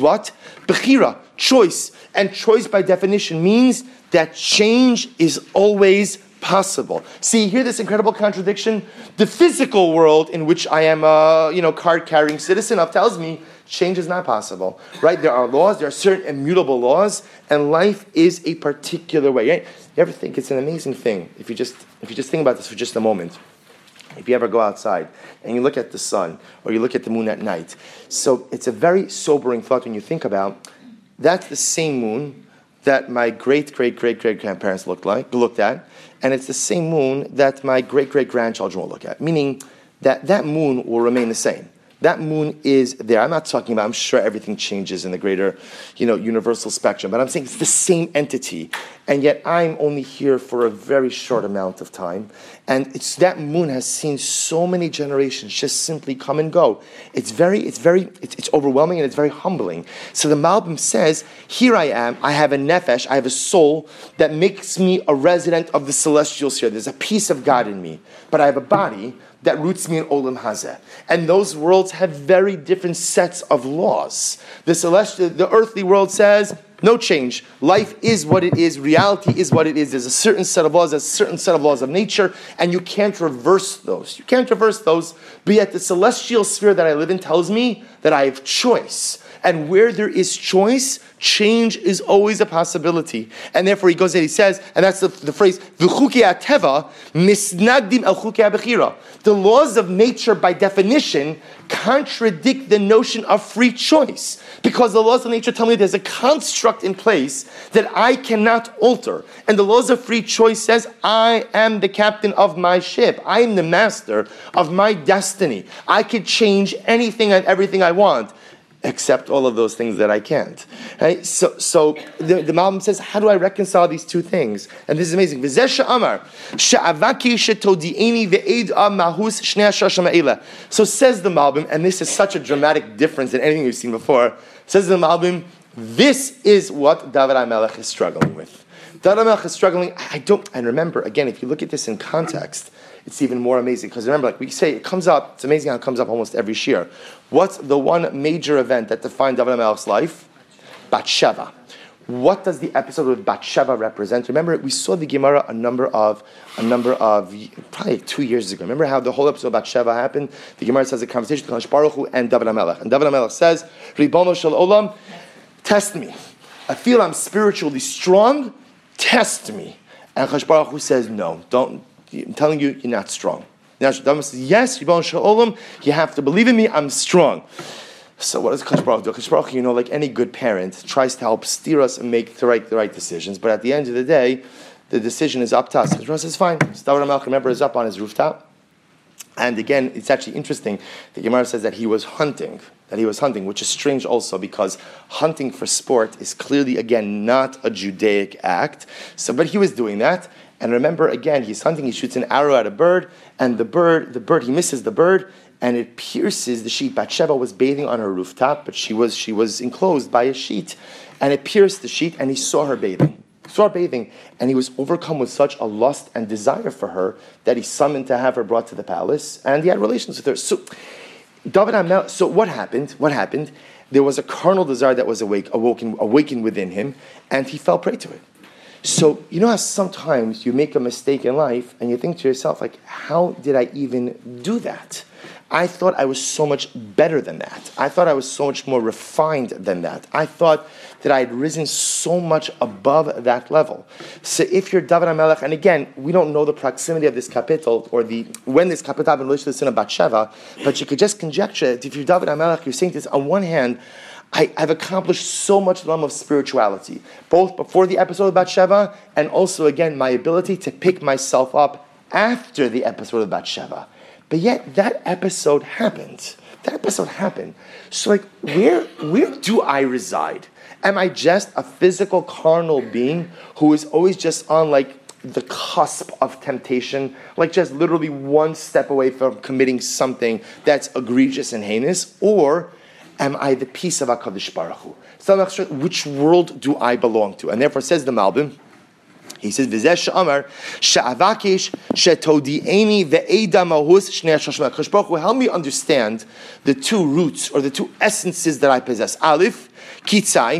Bechira, choice. And choice by definition means that change is always possible. See, you hear this incredible contradiction? The physical world in which I am a card-carrying citizen of tells me change is not possible. Right? There are laws, there are certain immutable laws, and life is a particular way. Right? You ever think it's an amazing thing? If you just think about this for just a moment. If you ever go outside and you look at the sun or you look at the moon at night. So it's a very sobering thought when you think about that's the same moon that my great-great-great-great-grandparents looked at, and it's the same moon that my great-great-grandchildren will look at, meaning that moon will remain the same. That moon is there. I'm not talking about, I'm sure everything changes in the greater, universal spectrum, but I'm saying it's the same entity, and yet I'm only here for a very short amount of time, and it's that moon has seen so many generations just simply come and go. It's overwhelming and it's very humbling. So the Malbim says, here I am, I have a nefesh, I have a soul that makes me a resident of the celestial sphere. There's a piece of God in me, but I have a body that roots me in Olam Hazeh. And those worlds have very different sets of laws. The earthly world says, no change. Life is what it is. Reality is what it is. There's a certain set of laws, there's a certain set of laws of nature, and you can't reverse those. But yet the celestial sphere that I live in tells me that I have choice. And where there is choice, change is always a possibility. And therefore he goes there, he says, and that's the phrase, V'chukei ateva misnagdim el chukei habechira. The laws of nature, by definition, contradict the notion of free choice. Because the laws of nature tell me there's a construct in place that I cannot alter. And the laws of free choice says, I am the captain of my ship. I am the master of my destiny. I could change anything and everything I want, except all of those things that I can't. Right? So the Malbim says, how do I reconcile these two things? And this is amazing. So says the Malbim, and this is such a dramatic difference than anything we've seen before, says the Malbim, this is what David HaMelech is struggling with. David HaMelech is struggling, and remember, again, if you look at this in context, it's even more amazing. Because remember, like we say, it comes up, it's amazing how it comes up almost every shir. What's the one major event that defined David HaMelech's life? Bathsheba. What does the episode with Bathsheba represent? Remember, we saw the Gemara a number of probably 2 years ago. Remember how the whole episode of Bathsheba happened? The Gemara says a conversation between Kadosh Baruch Hu and David HaMelech. And David HaMelech says, Ribono shel olam, test me. I feel I'm spiritually strong, test me. And Kadosh Baruch Hu says, no, don't. I'm telling you, you're not strong. Now David says, yes, Ribono shel olam, you have to believe in me, I'm strong. So what does Kadosh Baruch do? Kadosh Baruch, like any good parent, tries to help steer us and make the right decisions. But at the end of the day, the decision is up to us. Kadosh Baruch says, fine. David HaMelech, remember, is up on his rooftop. And again, it's actually interesting. The Gemara says that he was hunting, which is strange also because hunting for sport is clearly, again, not a Judaic act. But he was doing that. And remember, again, he's hunting, he shoots an arrow at a bird, and the bird, he misses the bird, and it pierces the sheet. Bathsheba was bathing on her rooftop, but she was enclosed by a sheet, and it pierced the sheet, and he saw her bathing. And he was overcome with such a lust and desire for her that he summoned to have her brought to the palace, and he had relations with her. So, what happened? There was a carnal desire that was awakened within him, and he fell prey to it. So, you know how sometimes you make a mistake in life, and you think to yourself, like, how did I even do that? I thought I was so much better than that. I thought I was so much more refined than that. I thought that I had risen so much above that level. So if you're David HaMelech, and again, we don't know the proximity of this capital or when this capital happened in relation to the sin of Bathsheba, but you could just conjecture that if you're David HaMelech, you're saying this, on one hand, I've accomplished so much in the realm of spirituality, both before the episode of Bathsheba and also, again, my ability to pick myself up after the episode of Bathsheba. But yet, that episode happened. So, where do I reside? Am I just a physical, carnal being who is always just on, the cusp of temptation, just literally one step away from committing something that's egregious and heinous? Or am I the piece of HaKadosh Baruch Hu? So, which world do I belong to? And therefore, says the Malbim, he says, "V'zesh Amar she'avakish she'todi'eni ve'eda mahus shnei hashashim." Kadosh Baruch Hu, help me understand the two roots or the two essences that I possess. Aleph, kitzai.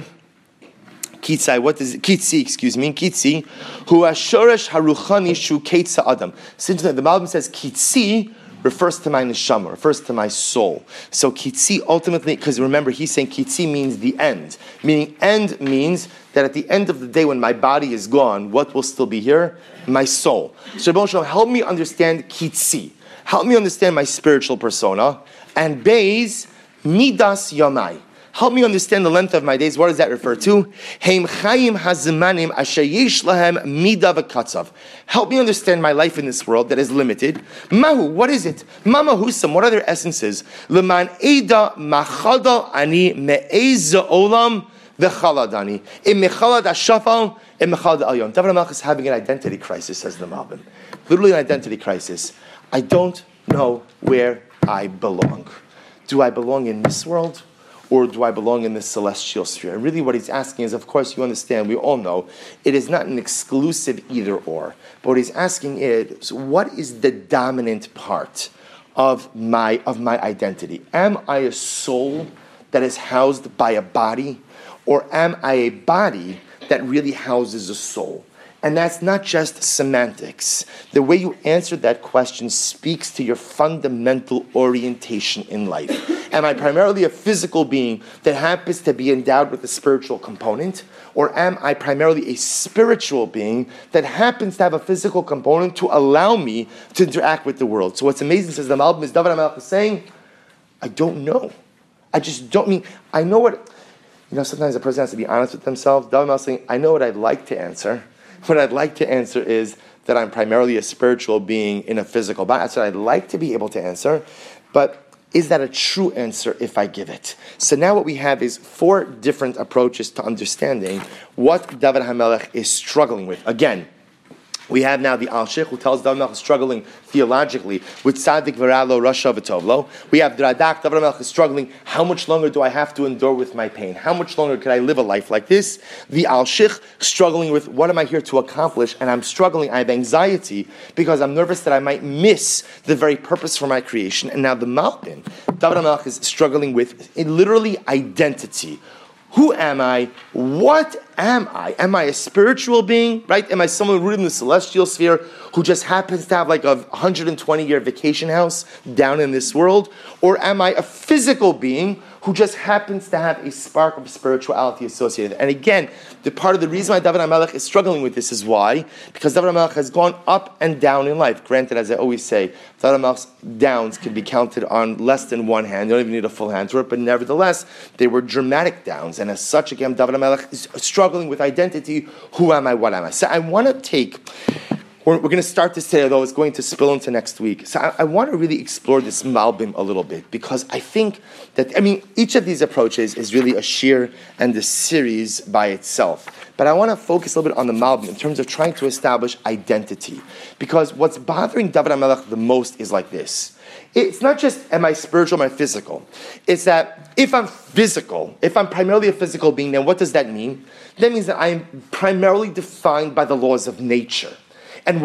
What is it? Kitzi, who ashoresh haruchani shu ketza adam. Since the Malbim says kitzi refers to my neshama, refers to my soul. So kitzi ultimately, because remember, he's saying kitzi means the end. Meaning end means that at the end of the day when my body is gone, what will still be here? My soul. So Rebbe Shalom, help me understand kitzi. Help me understand my spiritual persona. And beis, midas yamai. Help me understand the length of my days. What does that refer to? Heim chayim hazemanim asher yesh lahem mida v'katzav. Help me understand my life in this world that is limited. Mahu, what is it? Mama husam, what are their essences? Leman eda machadal ani me'ez olam v'chaladani. Im mechalad ashafal, im mechalad alyon. David HaMelech is having an identity crisis, says the Malbim. Literally an identity crisis. I don't know where I belong. Do I belong in this world? Or do I belong in the celestial sphere? And really what he's asking is, of course, you understand, we all know, it is not an exclusive either or. But what he's asking is, what is the dominant part of my identity? Am I a soul that is housed by a body? Or am I a body that really houses a soul? And that's not just semantics. The way you answer that question speaks to your fundamental orientation in life. Am I primarily a physical being that happens to be endowed with a spiritual component? Or am I primarily a spiritual being that happens to have a physical component to allow me to interact with the world? So what's amazing, says the Malbim, is David HaMelech is saying, I don't know. I just don't mean, I know what, sometimes a person has to be honest with themselves. David HaMelech is saying, I know what I'd like to answer. What I'd like to answer is that I'm primarily a spiritual being in a physical body. That's what I'd like to be able to answer. But is that a true answer if I give it? So now what we have is 4 different approaches to understanding what David HaMelech is struggling with. Again, we have now the Al-Sheikh who tells David HaMelech is struggling theologically with Tzadik V'Ralo, Rasha V'Tovlo. We have the Radak, David HaMelech is struggling, how much longer do I have to endure with my pain? How much longer could I live a life like this? The Al-Sheikh struggling with, what am I here to accomplish? And I'm struggling, I have anxiety because I'm nervous that I might miss the very purpose for my creation. And now the Malbim, David HaMelech is struggling with literally identity. Who am I? What am I? Am I a spiritual being, right? Am I someone rooted in the celestial sphere who just happens to have like a 120-year vacation house down in this world? Or am I a physical being who just happens to have a spark of spirituality associated? And again, the part of the reason why David HaMelech is struggling with this is why? Because David HaMelech has gone up and down in life. Granted, as I always say, David HaMelech's downs can be counted on less than one hand. You don't even need a full hand for it, but nevertheless, they were dramatic downs. And as such, again, David HaMelech is struggling with identity. Who am I? What am I? So I want to take... We're going to start this today, though it's going to spill into next week. So I want to really explore this Malbim a little bit, because I think that, each of these approaches is really a shir and a series by itself. But I want to focus a little bit on the Malbim in terms of trying to establish identity. Because what's bothering David HaMelech the most is like this. It's not just, am I spiritual, am I physical? It's that if I'm physical, if I'm primarily a physical being, then what does that mean? That means that I am primarily defined by the laws of nature. And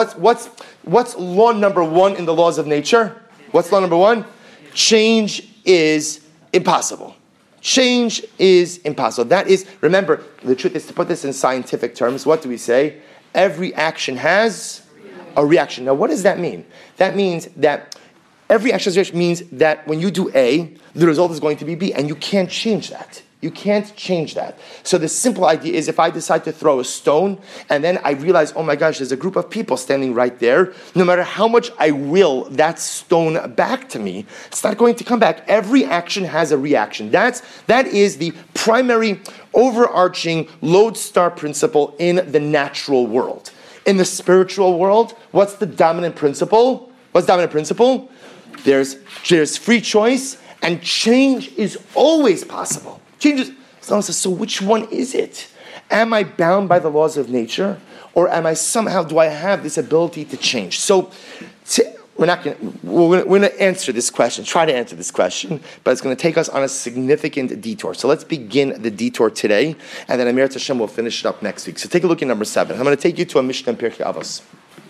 what's law number one in the laws of nature? What's law number one? Change is impossible. Change is impossible. That is, remember, the truth is, to put this in scientific terms, what do we say? Every action has a reaction. Now, what does that mean? That means that every action means that when you do A, the result is going to be B, and you can't change that. You can't change that. So the simple idea is, if I decide to throw a stone and then I realize, oh my gosh, there's a group of people standing right there, no matter how much I will that stone back to me, it's not going to come back. Every action has a reaction. That is the primary overarching lodestar principle in the natural world. In the spiritual world, what's the dominant principle? What's the dominant principle? There's free choice, and change is always possible. Changes. So which one is it? Am I bound by the laws of nature, or am I somehow, do I have this ability to change? So we're going to answer this question, try to answer this question, but it's going to take us on a significant detour. So let's begin the detour today, and then Amir Hashem will finish it up next week. So take a look at number 7. I'm going to take you to a Mishnah in Pirkei Avos.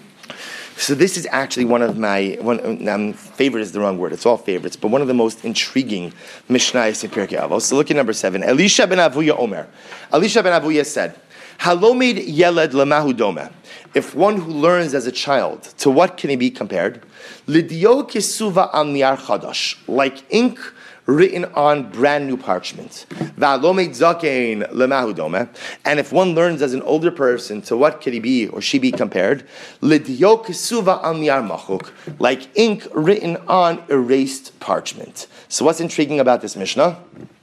So this is actually one of my, favorite is the wrong word, it's all favorites, but one of the most intriguing Mishnayos in Pirkei Avos. So look at number 7. Elisha ben Avuya Omer. Elisha ben Avuya said, Halomed yeled lemahu doma. If one who learns as a child, to what can he be compared? Lidio kisuva al niar chadash, like ink written on brand new parchment. Va'alomed zakein lemahu doma. And if one learns as an older person, to what could he be or she be compared? Lidio kisuva al niar machuk, like ink written on erased parchment. So what's intriguing about this Mishnah?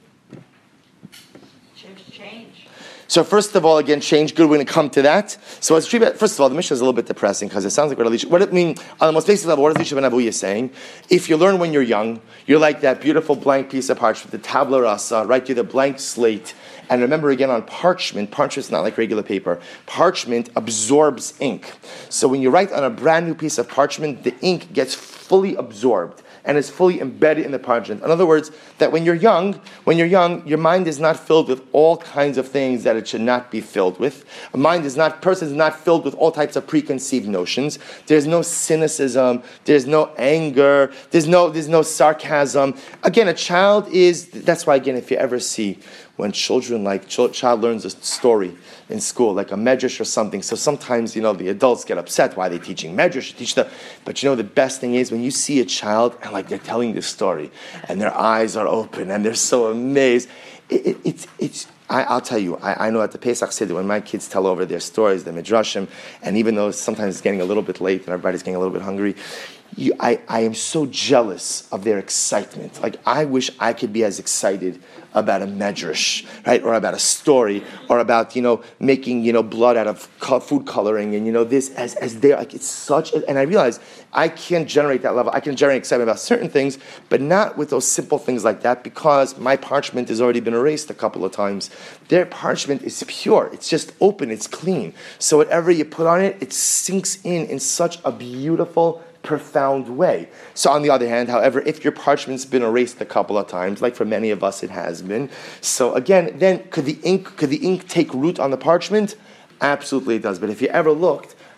So first of all, again, change, good, we're going to come to that. So what's true, first of all, the Mishnah is a little bit depressing, because it sounds like what it means, on the most basic level, what is Elisha ben Avuya saying? If you learn when you're young, you're like that beautiful blank piece of parchment, the tabla rasa, right? You're the blank slate. And remember again, on parchment's not like regular paper. Parchment absorbs ink. So when you write on a brand new piece of parchment, the ink gets fully absorbed and is fully embedded in the parchment. In other words, that when you're young, your mind is not filled with all kinds of things that it should not be filled with. Person is not filled with all types of preconceived notions. There's no cynicism, there's no anger, there's no sarcasm. Again, a child is, that's why again, if you ever see when child learns a story in school, like a medrash or something. So sometimes, the adults get upset. Why are they teaching medrash? Teach them. But the best thing is when you see a child and like they're telling this story and their eyes are open and they're so amazed. I'll tell you, I know at the Pesach Seder, when my kids tell over their stories, the midrashim, and even though sometimes it's getting a little bit late and everybody's getting a little bit hungry, I am so jealous of their excitement. Like, I wish I could be as excited about a medrash, right? Or about a story, or about, making, blood out of food coloring, and, this, as they're, like, it's such, and I realize I can't generate that level. I can generate excitement about certain things, but not with those simple things like that, because my parchment has already been erased a couple of times. Their parchment is pure. It's just open. It's clean. So whatever you put on it, it sinks in such a beautiful, profound way. So on the other hand, however, if your parchment's been erased a couple of times, like for many of us it has been, so again, then could the ink take root on the parchment? Absolutely it does. But if you ever looked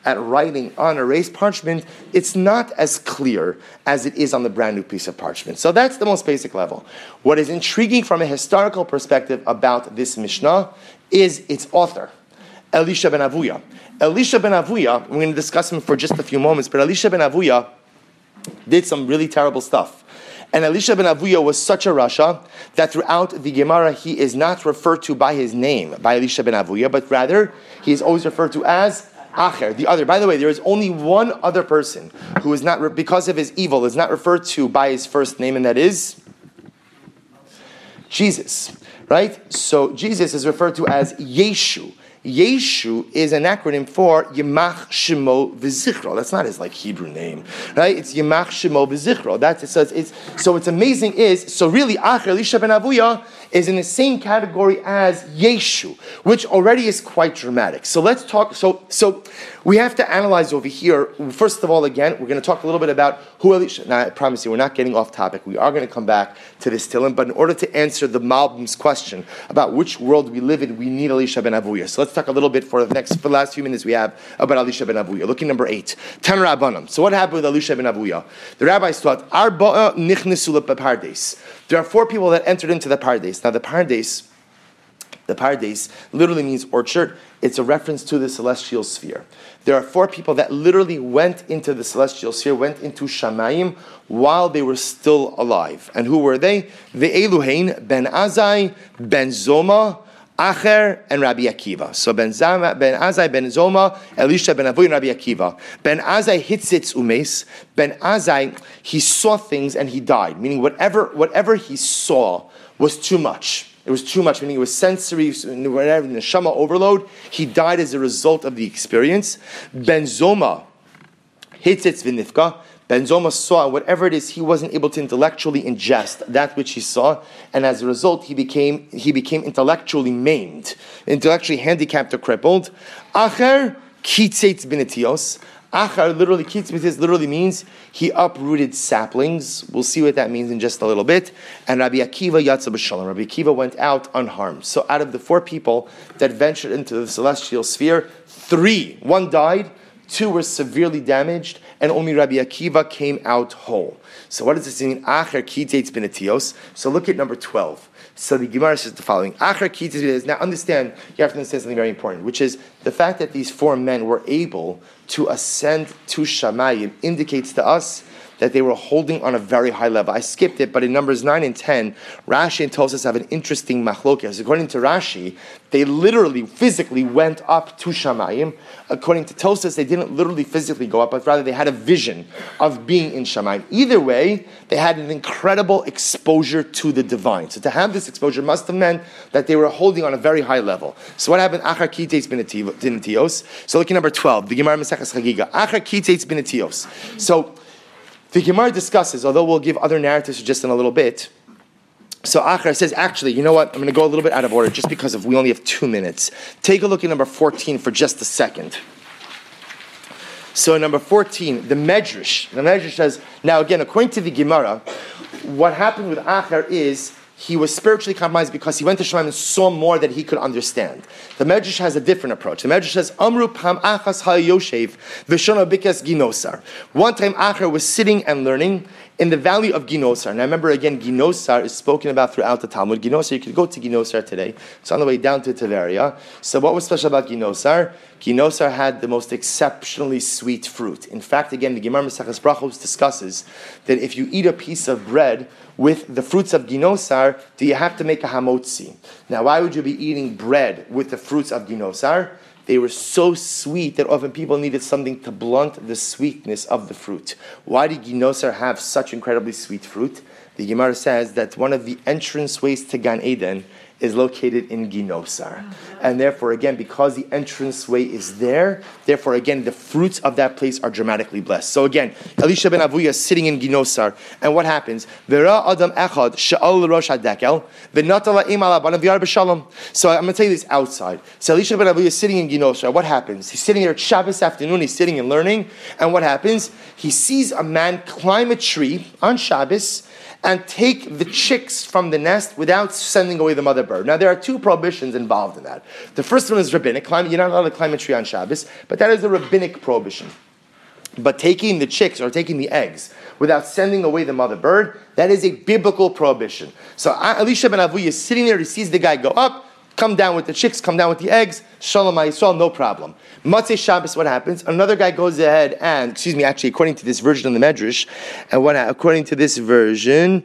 at writing on erased parchment, it's not as clear as it is on the brand new piece of parchment. So that's the most basic level. What is intriguing from a historical perspective about this Mishnah is its author, Elisha ben Avuya. Elisha ben Avuya, we're going to discuss him for just a few moments, but Elisha ben Avuya did some really terrible stuff. And Elisha ben Avuya was such a rasha that throughout the Gemara he is not referred to by his name, by Elisha ben Avuya, but rather he is always referred to as Acher, the other. By the way, there is only one other person who is not, because of his evil, is not referred to by his first name, and that is Jesus, right? So Jesus is referred to as Yeshu. Yeshu is an acronym for Yemach Shemo V'Zichro. That's not his Hebrew name, right? It's Yemach Shemo V'Zichro. So it's amazing so really Acher, Elisha ben Avuya, is in the same category as Yeshu, which already is quite dramatic. So let's talk. So we have to analyze over here. First of all, again, we're going to talk a little bit about who Elisha. Now, I promise you, we're not getting off topic. We are going to come back to this Tillim, but in order to answer the Malbim's question about which world we live in, we need Elisha ben Avuya. So let's talk a little bit for the last few minutes we have about Elisha ben Avuya. Looking number 8, Tan Rabbanim. So what happened with Elisha ben Avuya? The rabbis taught Arba'a nichnesu lepardes. There are 4 people that entered into the pardes. Now the pardes literally means orchard. It's a reference to the celestial sphere. There are 4 people that literally went into the celestial sphere, went into Shamayim while they were still alive. And who were they? The Eluhain, Ben Azai, Ben Zoma, Acher, and Rabbi Akiva. So Ben Azai, Ben Zoma, Elisha, Ben Avuya, and Rabbi Akiva. Ben Azai hitzitz umes. Ben Azai, he saw things and he died. Meaning whatever he saw was too much. It was too much, meaning it was sensory, whatever, neshama overload. He died as a result of the experience. Ben Zoma hitzitz v'nifka. Ben Zoma saw whatever it is, he wasn't able to intellectually ingest that which he saw, and as a result, he became intellectually maimed, intellectually handicapped or crippled. Acher kitzetz b'netios. Achar literally means he uprooted saplings. We'll see what that means in just a little bit. And Rabbi Akiva yatsa b'shalom. Rabbi Akiva went out unharmed. So out of the 4 people that ventured into the celestial sphere, 1 died, 2 were severely damaged, and only Rabbi Akiva came out whole. So what does this mean? Acher kitzetz b'netios. So look at number 12. So the Gemara says the following. Acher kitzetz b'netios. Now you have to understand something very important, which is the fact that these 4 men were able to ascend to Shamayim indicates to us that they were holding on a very high level. I skipped it, but in Numbers 9 and 10, Rashi and Tosas have an interesting machlokas. According to Rashi, they literally, physically went up to Shamayim. According to Tosas, they didn't literally physically go up, but rather they had a vision of being in Shamayim. Either way, they had an incredible exposure to the divine. So to have this exposure must have meant that they were holding on a very high level. So what happened? Achar kitzetz b'netios. So look at number 12, the Gemara Maseches Chagiga. Achar kitzetz b'netios. So the Gemara discusses, although we'll give other narratives just in a little bit. So Acher says, actually, you know what? I'm going to go a little bit out of order just because we only have 2 minutes. Take a look at number 14 for just a second. So number 14, the Medrash says, now again, according to the Gemara, what happened with Acher is he was spiritually compromised because he went to Shemaim and saw more than he could understand. The Medrash has a different approach. The Medrash says, Amru pam achas ha-yoshev v'shona bikas ginosar. One time Acher was sitting and learning in the valley of Ginosar. Now remember again, Ginosar is spoken about throughout the Talmud. Ginosar, you could go to Ginosar today. It's on the way down to Tiberia. So what was special about Ginosar? Ginosar had the most exceptionally sweet fruit. In fact, again, the Gemara Maseches Brachos discusses that if you eat a piece of bread with the fruits of Ginosar, do you have to make a hamotzi? Now, why would you be eating bread with the fruits of Ginosar? They were so sweet that often people needed something to blunt the sweetness of the fruit. Why did Ginosar have such incredibly sweet fruit? The Gemara says that one of the entrance ways to Gan Eden is located in Ginosar. And therefore, again, because the entranceway is there, therefore, again, the fruits of that place are dramatically blessed. So again, Elisha ben Avuya is sitting in Ginosar, and what happens? So I'm going to tell you this outside. So Elisha ben Avuya is sitting in Ginosar. What happens? He's sitting there at Shabbos afternoon, he's sitting and learning, and what happens? He sees a man climb a tree on Shabbos, and take the chicks from the nest without sending away the mother bird. Now, there are two prohibitions involved in that. The first one is rabbinic. You're not allowed to climb a tree on Shabbos, but that is a rabbinic prohibition. But taking the chicks or taking the eggs without sending away the mother bird, that is a biblical prohibition. So Elisha ben Avuya is sitting there, he sees the guy go up, come down with the chicks, come down with the eggs, Shalom HaYisrael, no problem. Motzei Shabbos, what happens? Another guy goes ahead and, actually, according to this version of the Medrash, according to this version,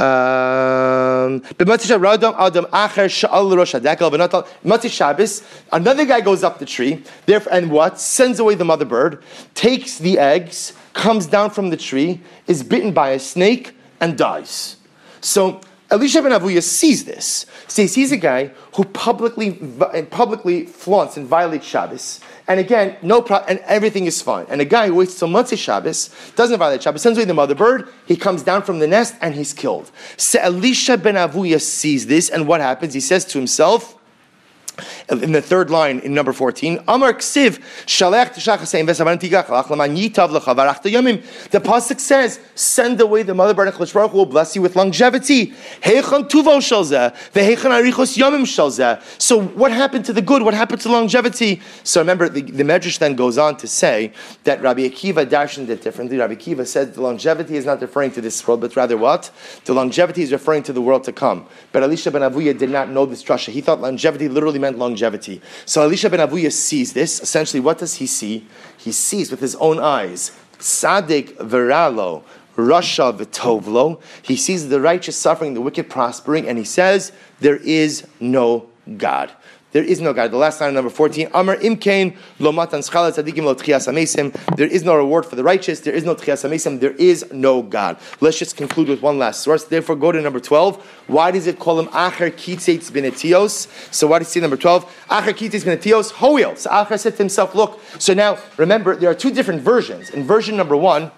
Motzei Shabbos, another guy goes up the tree, and what? Sends away the mother bird, takes the eggs, comes down from the tree, is bitten by a snake, and dies. So Elisha ben Avuya sees this. So he sees a guy who publicly flaunts and violates Shabbos. And again, no problem, and everything is fine. And a guy who waits till Motzei Shabbos, doesn't violate Shabbos, sends away the mother bird, he comes down from the nest and he's killed. So Elisha ben Avuya sees this, and what happens? He says to himself, in the third line in number 14, Amar Ksiv, Shalech Tishachasei Vesavantigach Lachlam Yitav Lechavarach Yamim. The pasuk says, "Send away the mother bird, and Cholish Baruch Hu will bless you with longevity." Heichon Tuvo Shalzeh, Veheichon Arichos Yamim Shalzeh. So what happened to the good? What happened to longevity? So remember, the Medrash then goes on to say that Rabbi Akiva darshaned it differently. Rabbi Akiva said the longevity is not referring to this world, but rather what? The longevity is referring to the world to come. But Elisha ben Avuya did not know this drasha. He thought longevity literally meant longevity. So Elisha ben Avuya sees this. Essentially, what does he see? He sees with his own eyes, Tzaddik veralo, Rasha v'tovlo. He sees the righteous suffering, the wicked prospering, and he says, there is no God. There is no God. The last line, number 14, Amar imkein lo matan schala tzadikim lo tchias hamesim. There is no reward for the righteous. There is no tchias hamesim. There is no God. Let's just conclude with one last source. Therefore, go to number 12. Why does it call him Acher Kitzeitz ben Etios? So why does it say number 12? Acher Kitzeitz ben Etios, Hoil. So Acher said to himself, look, so now, remember, there are two different versions. In version number one,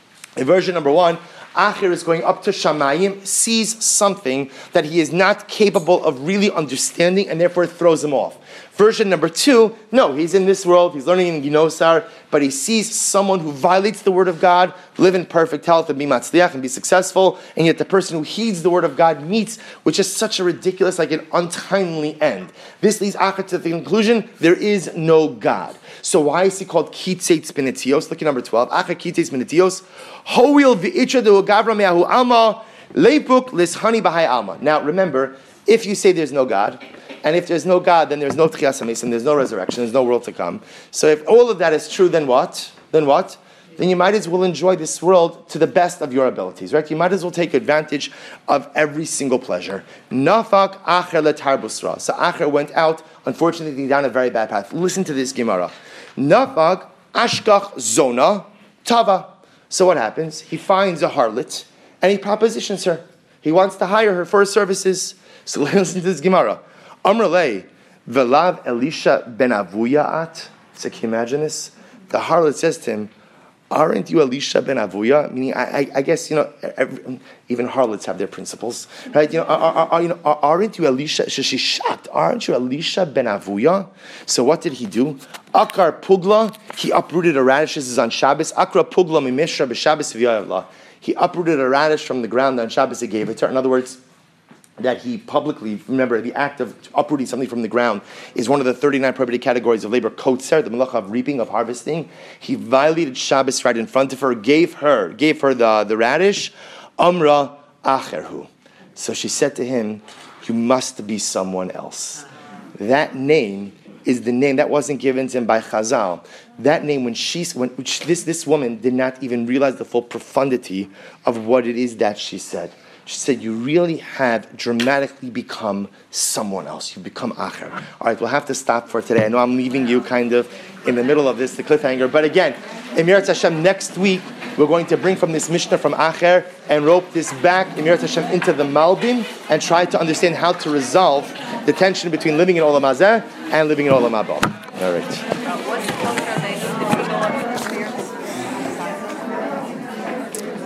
Acher is going up to Shamayim, sees something that he is not capable of really understanding, and therefore it throws him off. Version number 2, no, he's in this world, he's learning in Ginosar, but he sees someone who violates the word of God, live in perfect health and be matzliach and be successful, and yet the person who heeds the word of God meets, which is such a ridiculous, like an untimely end. This leads Acher to the conclusion, there is no God. So why is he called Kitzeitz ben Etios? Look at number 12. Acher Kitzeitz ben Etios. Hoil v'itra de gavra me'ahu alma leipuk lishani b'hai alma. Now remember, if you say there's no God, and if there's no God, then there's no tchias hamesim, there's no resurrection, there's no world to come. So if all of that is true, then what? Then you might as well enjoy this world to the best of your abilities, right? You might as well take advantage of every single pleasure. Nafak Acher letar busra. So Acher went out, unfortunately, down a very bad path. Listen to this Gemara. Nafak ashkach zona tava. So what happens? He finds a harlot and he propositions her. He wants to hire her for his services. So listen to this Gemara. Amrlei velav Elisha ben Avuya at. So can you imagine this? The harlot says to him, aren't you Elisha ben Avuya? Meaning, I guess, even harlots have their principles, right? Aren't you Elisha? She's shocked. Aren't you Elisha ben Avuya? So what did he do? Akar pugla, he uprooted a radish. This is on Shabbos. Akra pugla mimishra b'Shabbos v'yayavla. He uprooted a radish from the ground on Shabbos and gave it to her. In other words, that he publicly, remember, the act of uprooting something from the ground is one of the 39 prohibited categories of labor, kotzer, the malacha of reaping, of harvesting. He violated Shabbos right in front of her, gave her the radish, Amra Acherhu. So she said to him, you must be someone else. That name is the name that wasn't given to him by Chazal. That name, this woman did not even realize the full profundity of what it is that she said. She said, you really have dramatically become someone else. You become Acher. All right, we'll have to stop for today. I know I'm leaving you kind of in the middle of this, the cliffhanger. But again, Emirat Hashem, next week, we're going to bring from this Mishnah from Acher and rope this back, Emirat Hashem, into the Malbim and try to understand how to resolve the tension between living in Olam Hazeh and living in Olam Haba. All right.